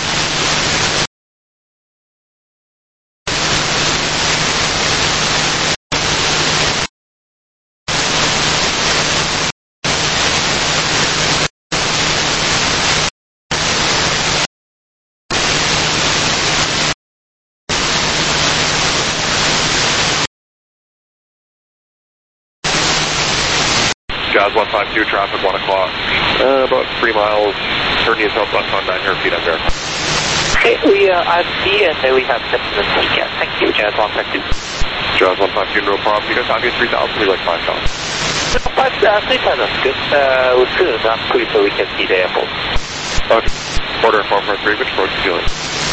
Jazz one five two, traffic one o'clock, uh, about three miles, turning southwest on nine hundred feet up there. Okay, we uh, I see and then we have customers. Yeah, thank you, Jazz one five two. Jazz one five two, no problem. You guys have me three thousand, we like five thousand. Five, uh, three thousand, good. Uh, we're good enough so we can see the airport. Okay, Porter four four three, which approach ceiling?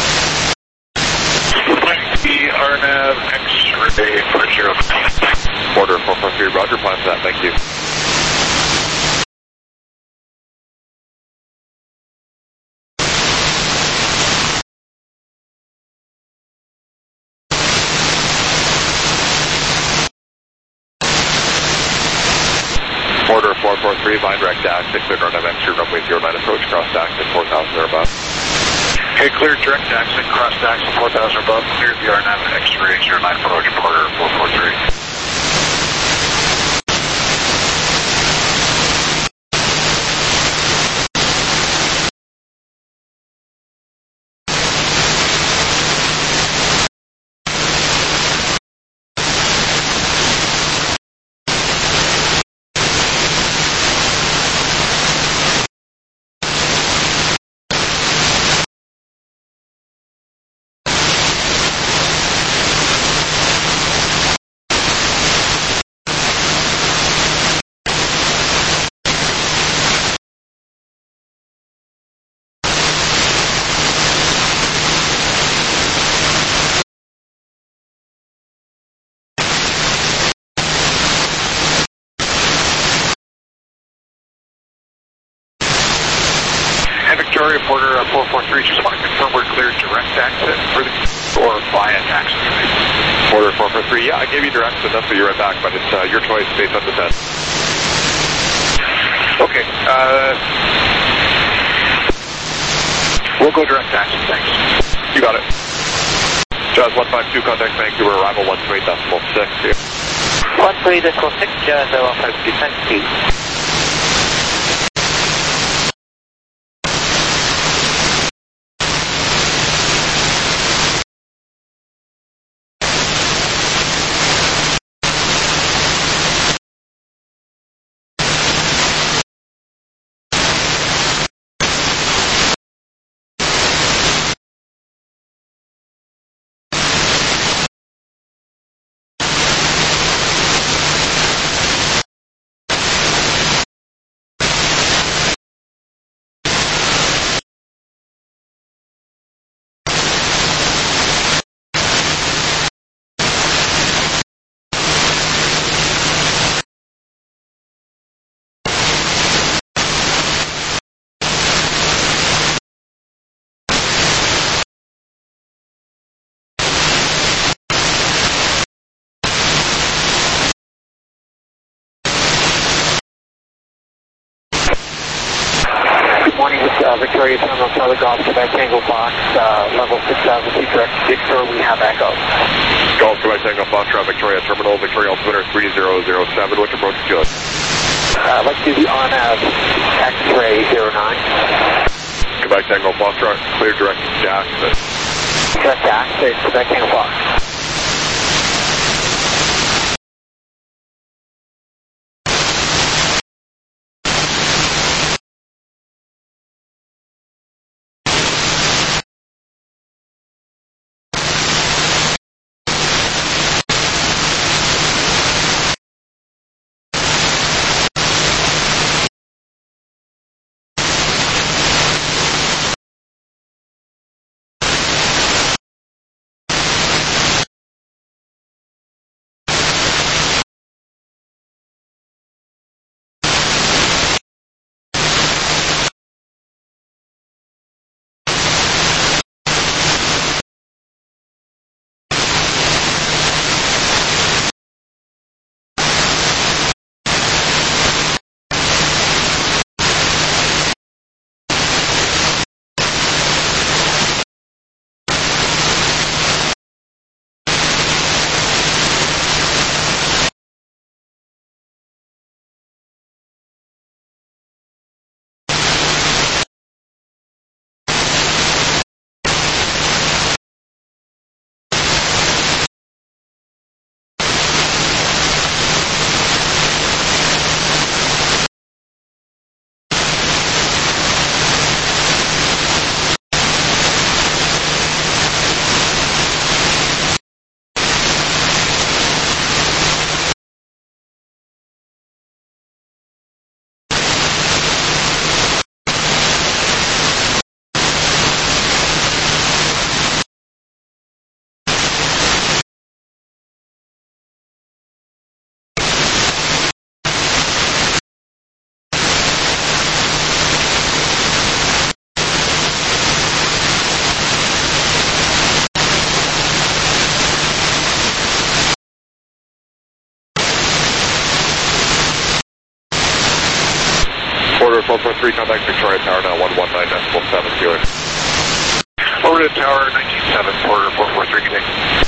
R N A V X-ray for zero. Porter four four three, roger, plan for that, thank you. Porter four four three, line direct dash, six clear R N A V X-ray, runway zero nine approach, cross dash at four thousand or above. Okay, clear direct exit, cross dax at four thousand above, clear the R N A V X-ray zero nine approach, Porter four four three. Victoria Porter uh, four four three, just want to confirm we're clear direct access for the, or via taxi. Porter four four three, yeah, I gave you direct, so that's what you're right back, but it's uh, your choice based on the set. Okay, uh, we'll go direct taxi, thanks. You got it. Jazz one five two, contact Vancouver, arrival one two eight decimal six. one two eight decimal six, Jazz one five two, thank you. uh, Victoria Terminal, Charlie Golf, Quebec Tango Fox, uh, level six thousand feet direct to Victor, we have echo. Golf, Quebec Tango Fox, Victoria Terminal, Victoria altimeter three zero zero seven, which approach is good? Uh, let's do the on-nav X-ray zero nine. Quebec Tango Foxtrot, clear direct Jackson. Direct Jackson, Quebec Tango Fox. Order four four three, contact Victoria Tower now one one nine decimal seven, Felix. Over to Tower nineteen seven, order four four three, connect.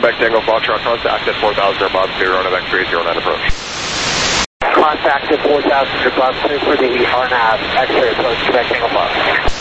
Quebec Tango Foxtrot, contact at four thousand or above, clear on X three zero nine approach. Contact at four thousand or above, clear for the R N A V, X-ray approach, Quebec Tango Fox.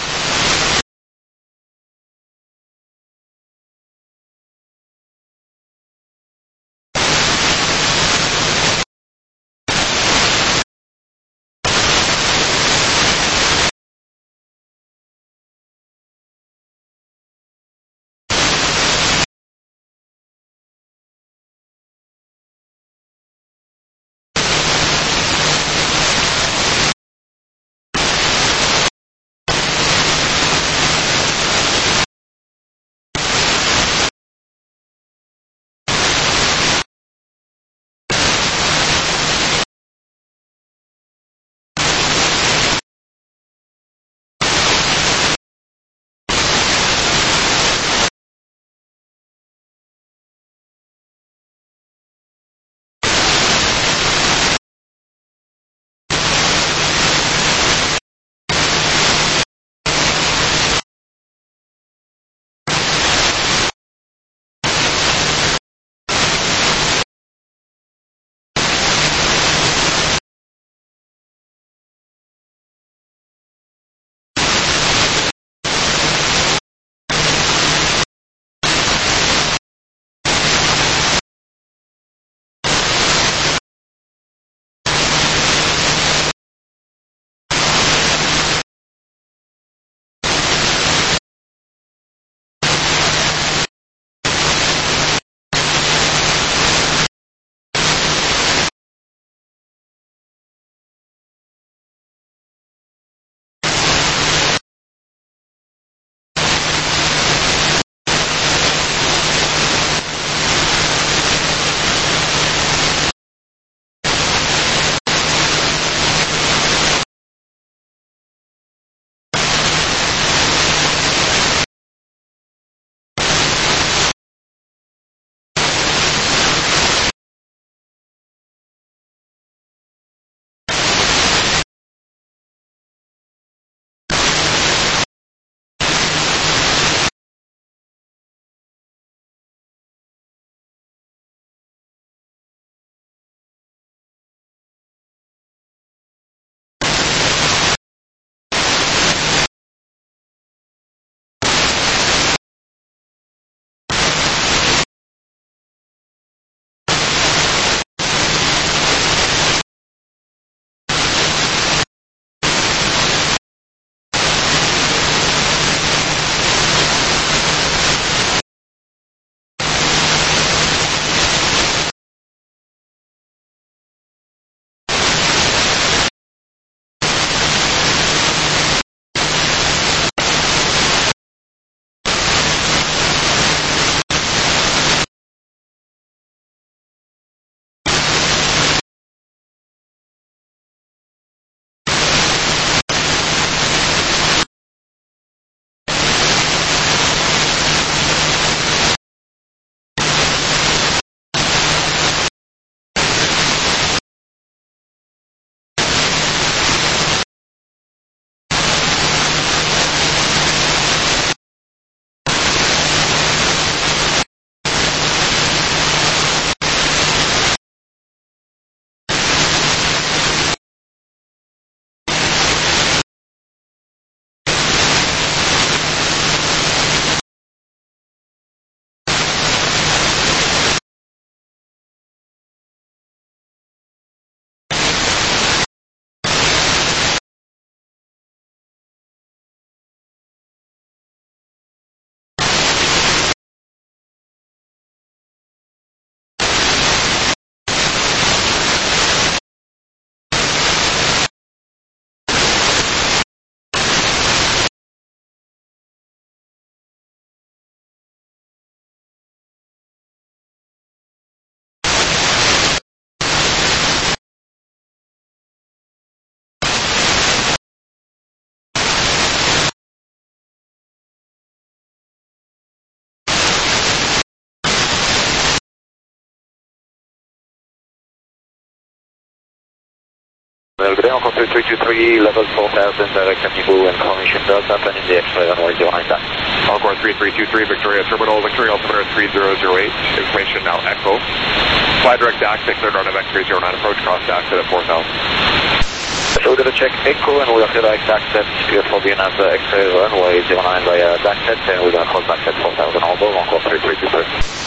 Belvedere, encore two three two three, level four thousand, direct Amibu information Delta, planning the X-ray runway zero nine back. Encore three three two three, Victoria Terminal, Victoria altimeter three zero zero eight, information now Echo. Fly direct D A X, declared on M X three zero nine, approach cross D A X at four thousand. So we're going to check Echo and we're going to direct D A X set, clear for being at the X-ray runway zero nine via D A X set, and we're going to call back at four thousand all board, encore three three two three.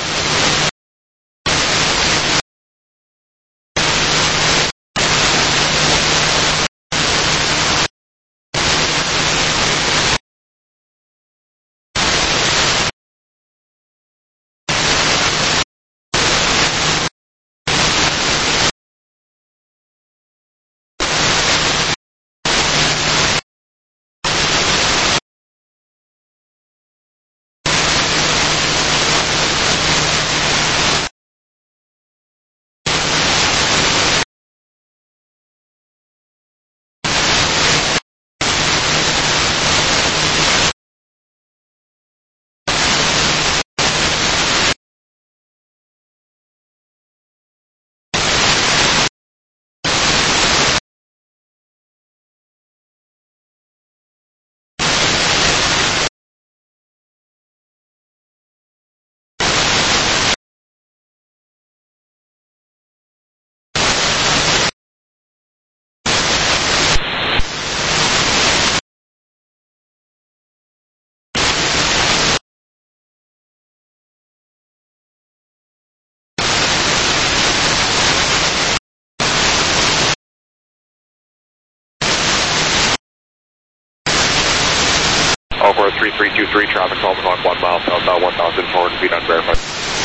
Encore three three two three, traffic twelve o'clock, one mile, southbound one thousand four hundred feet unverified.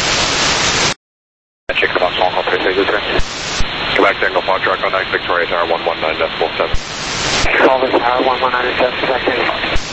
Check the box, encore three three two three. Quebec Tango Foxtrot, contact Victoria Tower one one nine decimal seven. Call the tower one one nine decimal seven.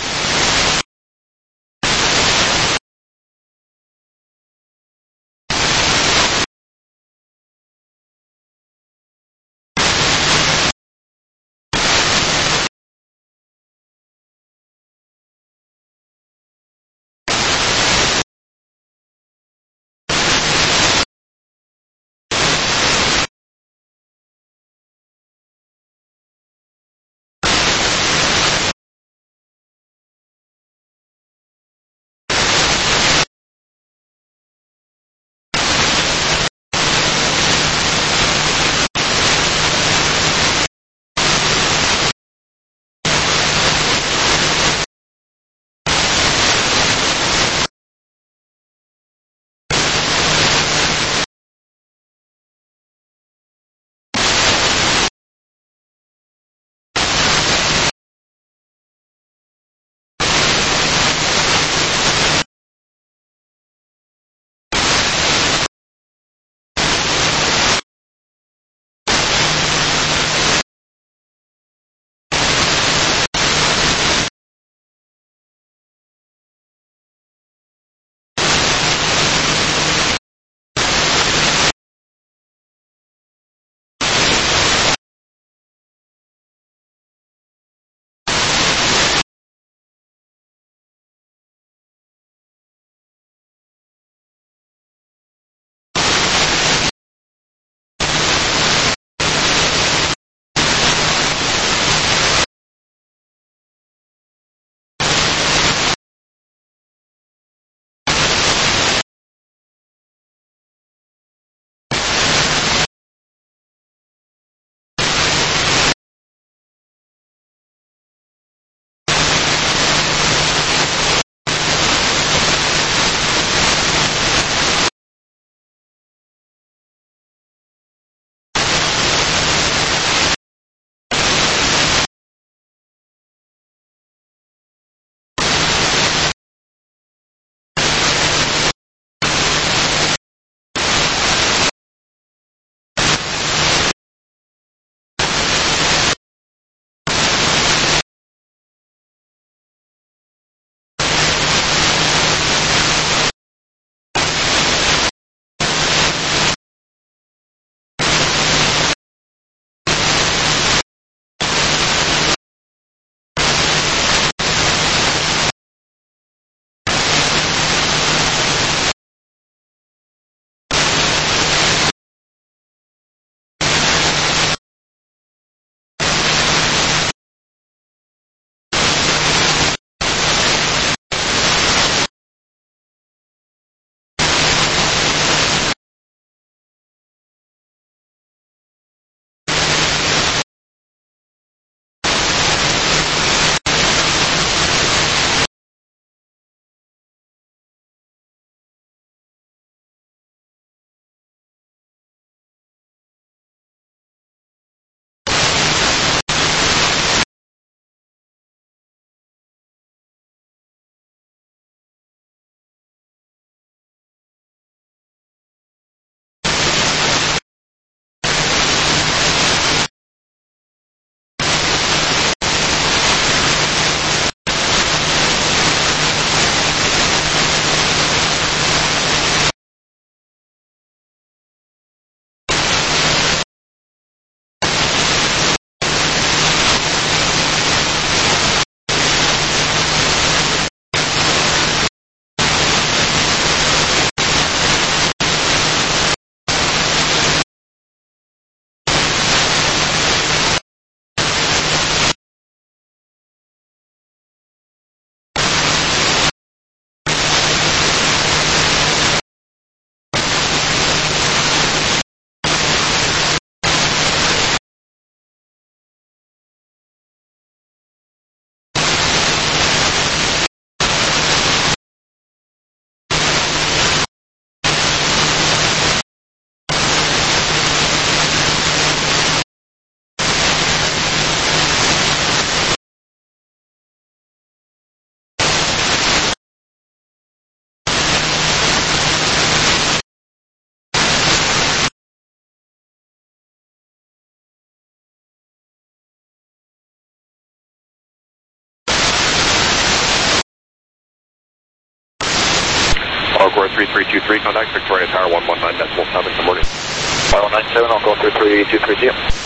three three two three, contact Victoria Tower one one nine decimal seven, good morning. one nine seven, I'll go three three two three zero.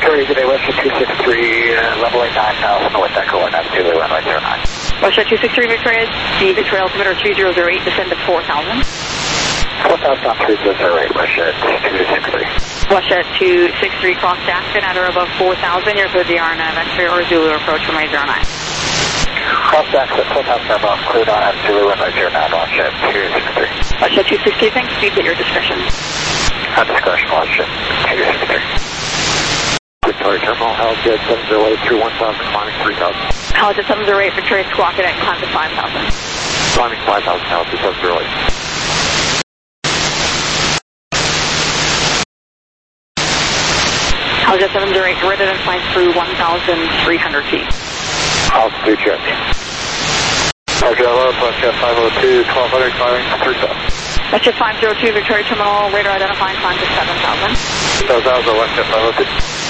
Victoria, good day, Westjet two six three, uh, level eight nine thousand, West Echo, and that's Zulu, runway zero nine. Westjet two six three Victoria, the Victoria altimeter three zero zero eight, descend to four thousand. four thousand on three zero zero eight, Westjet two six three. Westjet two six three, cross Jackson at or above four thousand, you're clear D R N A, X-ray or Zulu approach runway zero nine. Cross Jackson, four thousand above, cleared on at Zulu, runway zero nine, Westjet two six three. Westjet two six three, thanks, speed at your discretion. At discretion, Westjet two six three. Victoria Terminal, Helljet seven zero eight through one thousand, climbing three thousand. Helljet seven zero eight, Victoria squawk at climb to five thousand. Climbing five thousand, Helljet seven zero eight. Helljet seven zero eight, rated and flight through one thousand three hundred feet. Altitude check. Helljet Hello, Westjet five oh two, twelve hundred, climbing three thousand. Westjet five zero two, Victoria Terminal, radar identifying climb to seven thousand. seven thousand, Westjet five oh two.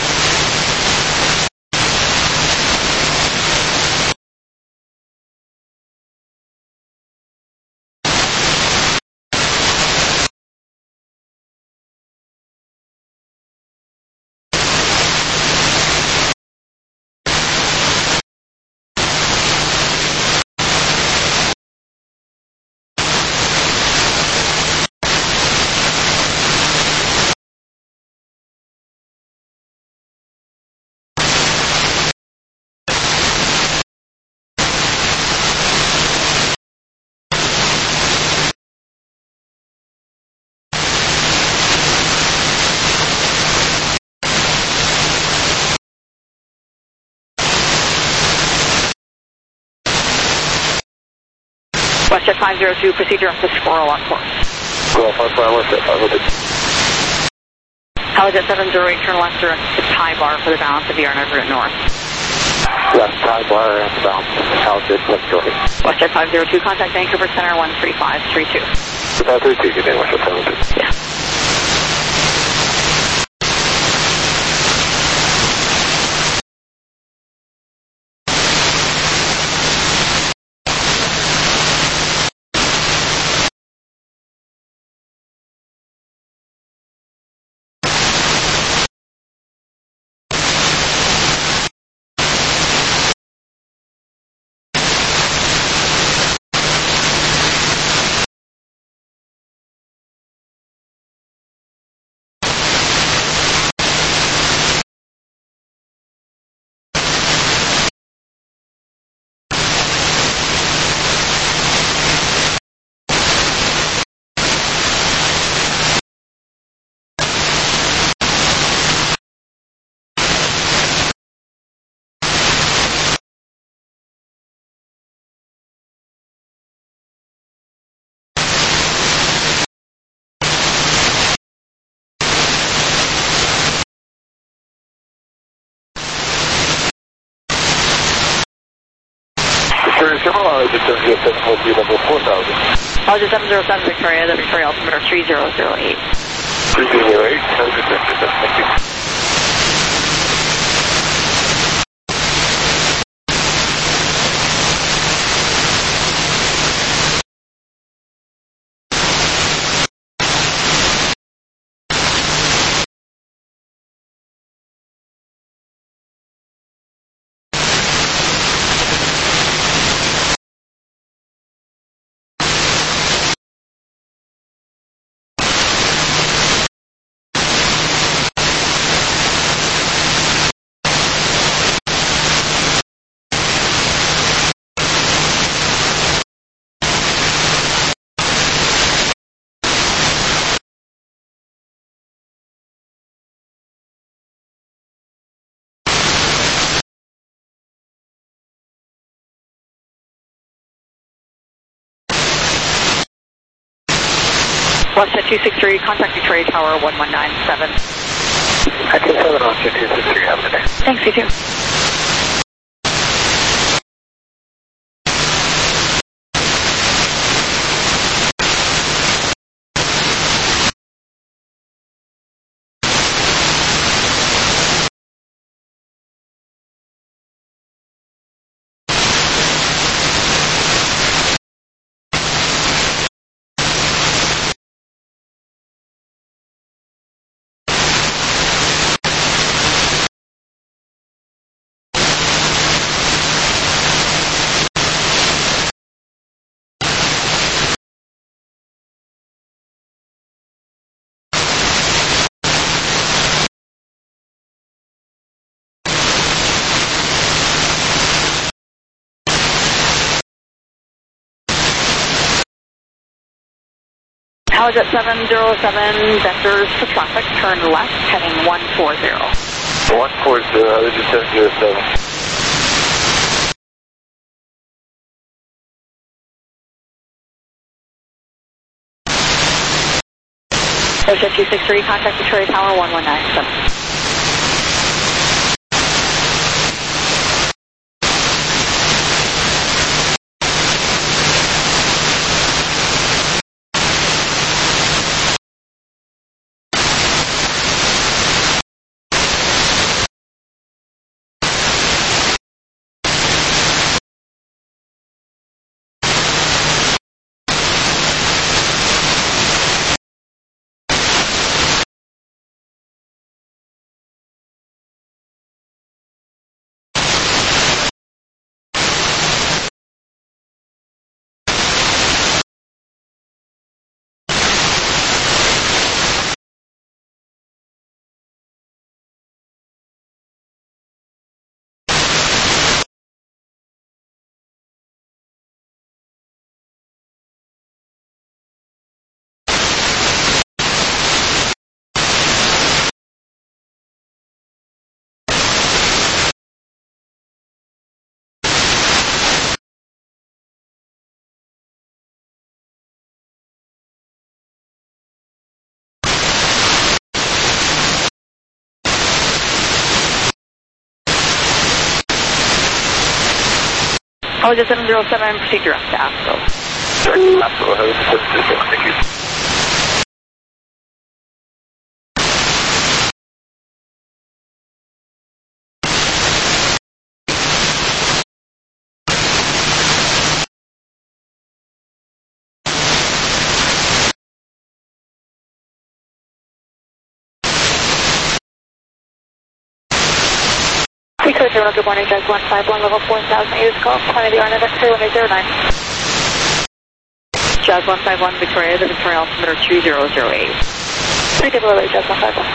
Westjet five zero two, procedure up to Squirrel on course. Squirrel five five, Westjet five oh two. Helljet seven zero eight, turn left direct to Tie Bar for the balance of the R N A route north. Left Tie Bar and bounce, Helljet Victoria. Westjet five zero two, contact Vancouver Center one three five three two. five three two, good day, Westjet five oh two. Yeah. Victoria Terminal, Helljet seven zero seven, hold you level four thousand. Helljet seven zero seven, Victoria, the Victoria altimeter three zero zero eight. three zero eight, have a good day, thank you. Westjet two six three, contact Victoria Tower one one nine seven. I two seven, Westjet two six three, have a good day. Thanks, you too. How's seven zero seven, vectors for traffic, turn left, heading one four zero. one four zero, this is seven zero seven. Ocean two six three, contact Detroit Tower one one nine seven. How's seven zero seven, proceed direct to ASCO. Direct to ASCO, thank you. Eco Zero, good morning, Jazz one five one, level four thousand, use call, quantity R N X three one eight zero nine. Jazz one five one, Victoria, the Victoria altimeter two zero zero eight. three double eight, Jazz one five one.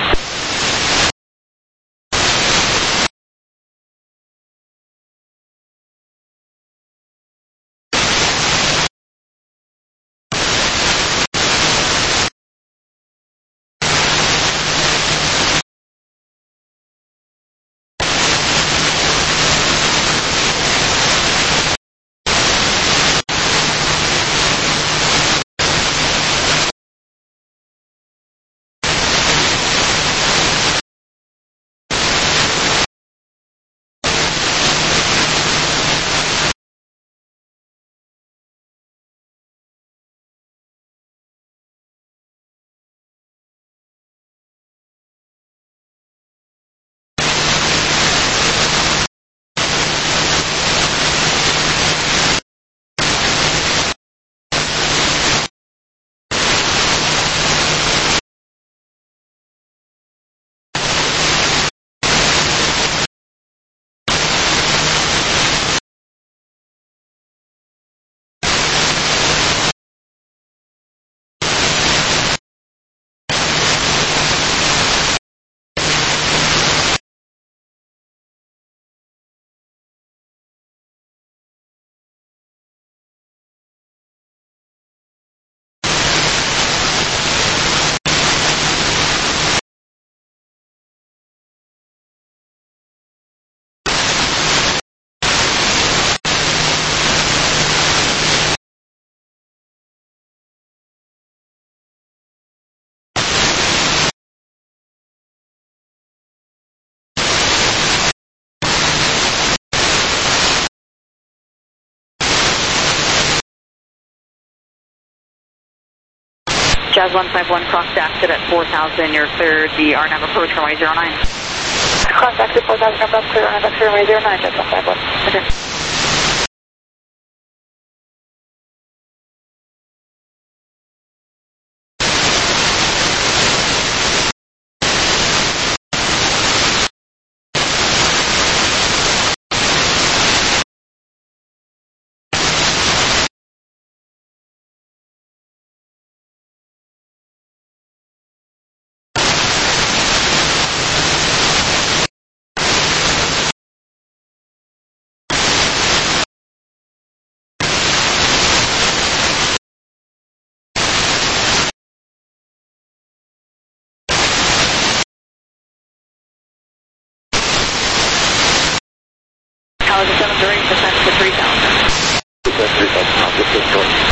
Jazz one five one, cross exit at four thousand, you're cleared the R N A V approach runway zero nine. Cross exit four thousand, above clear R N A V runway zero nine, Jazz one five one. Okay. during descent to three thousand. Descent three thousand, just this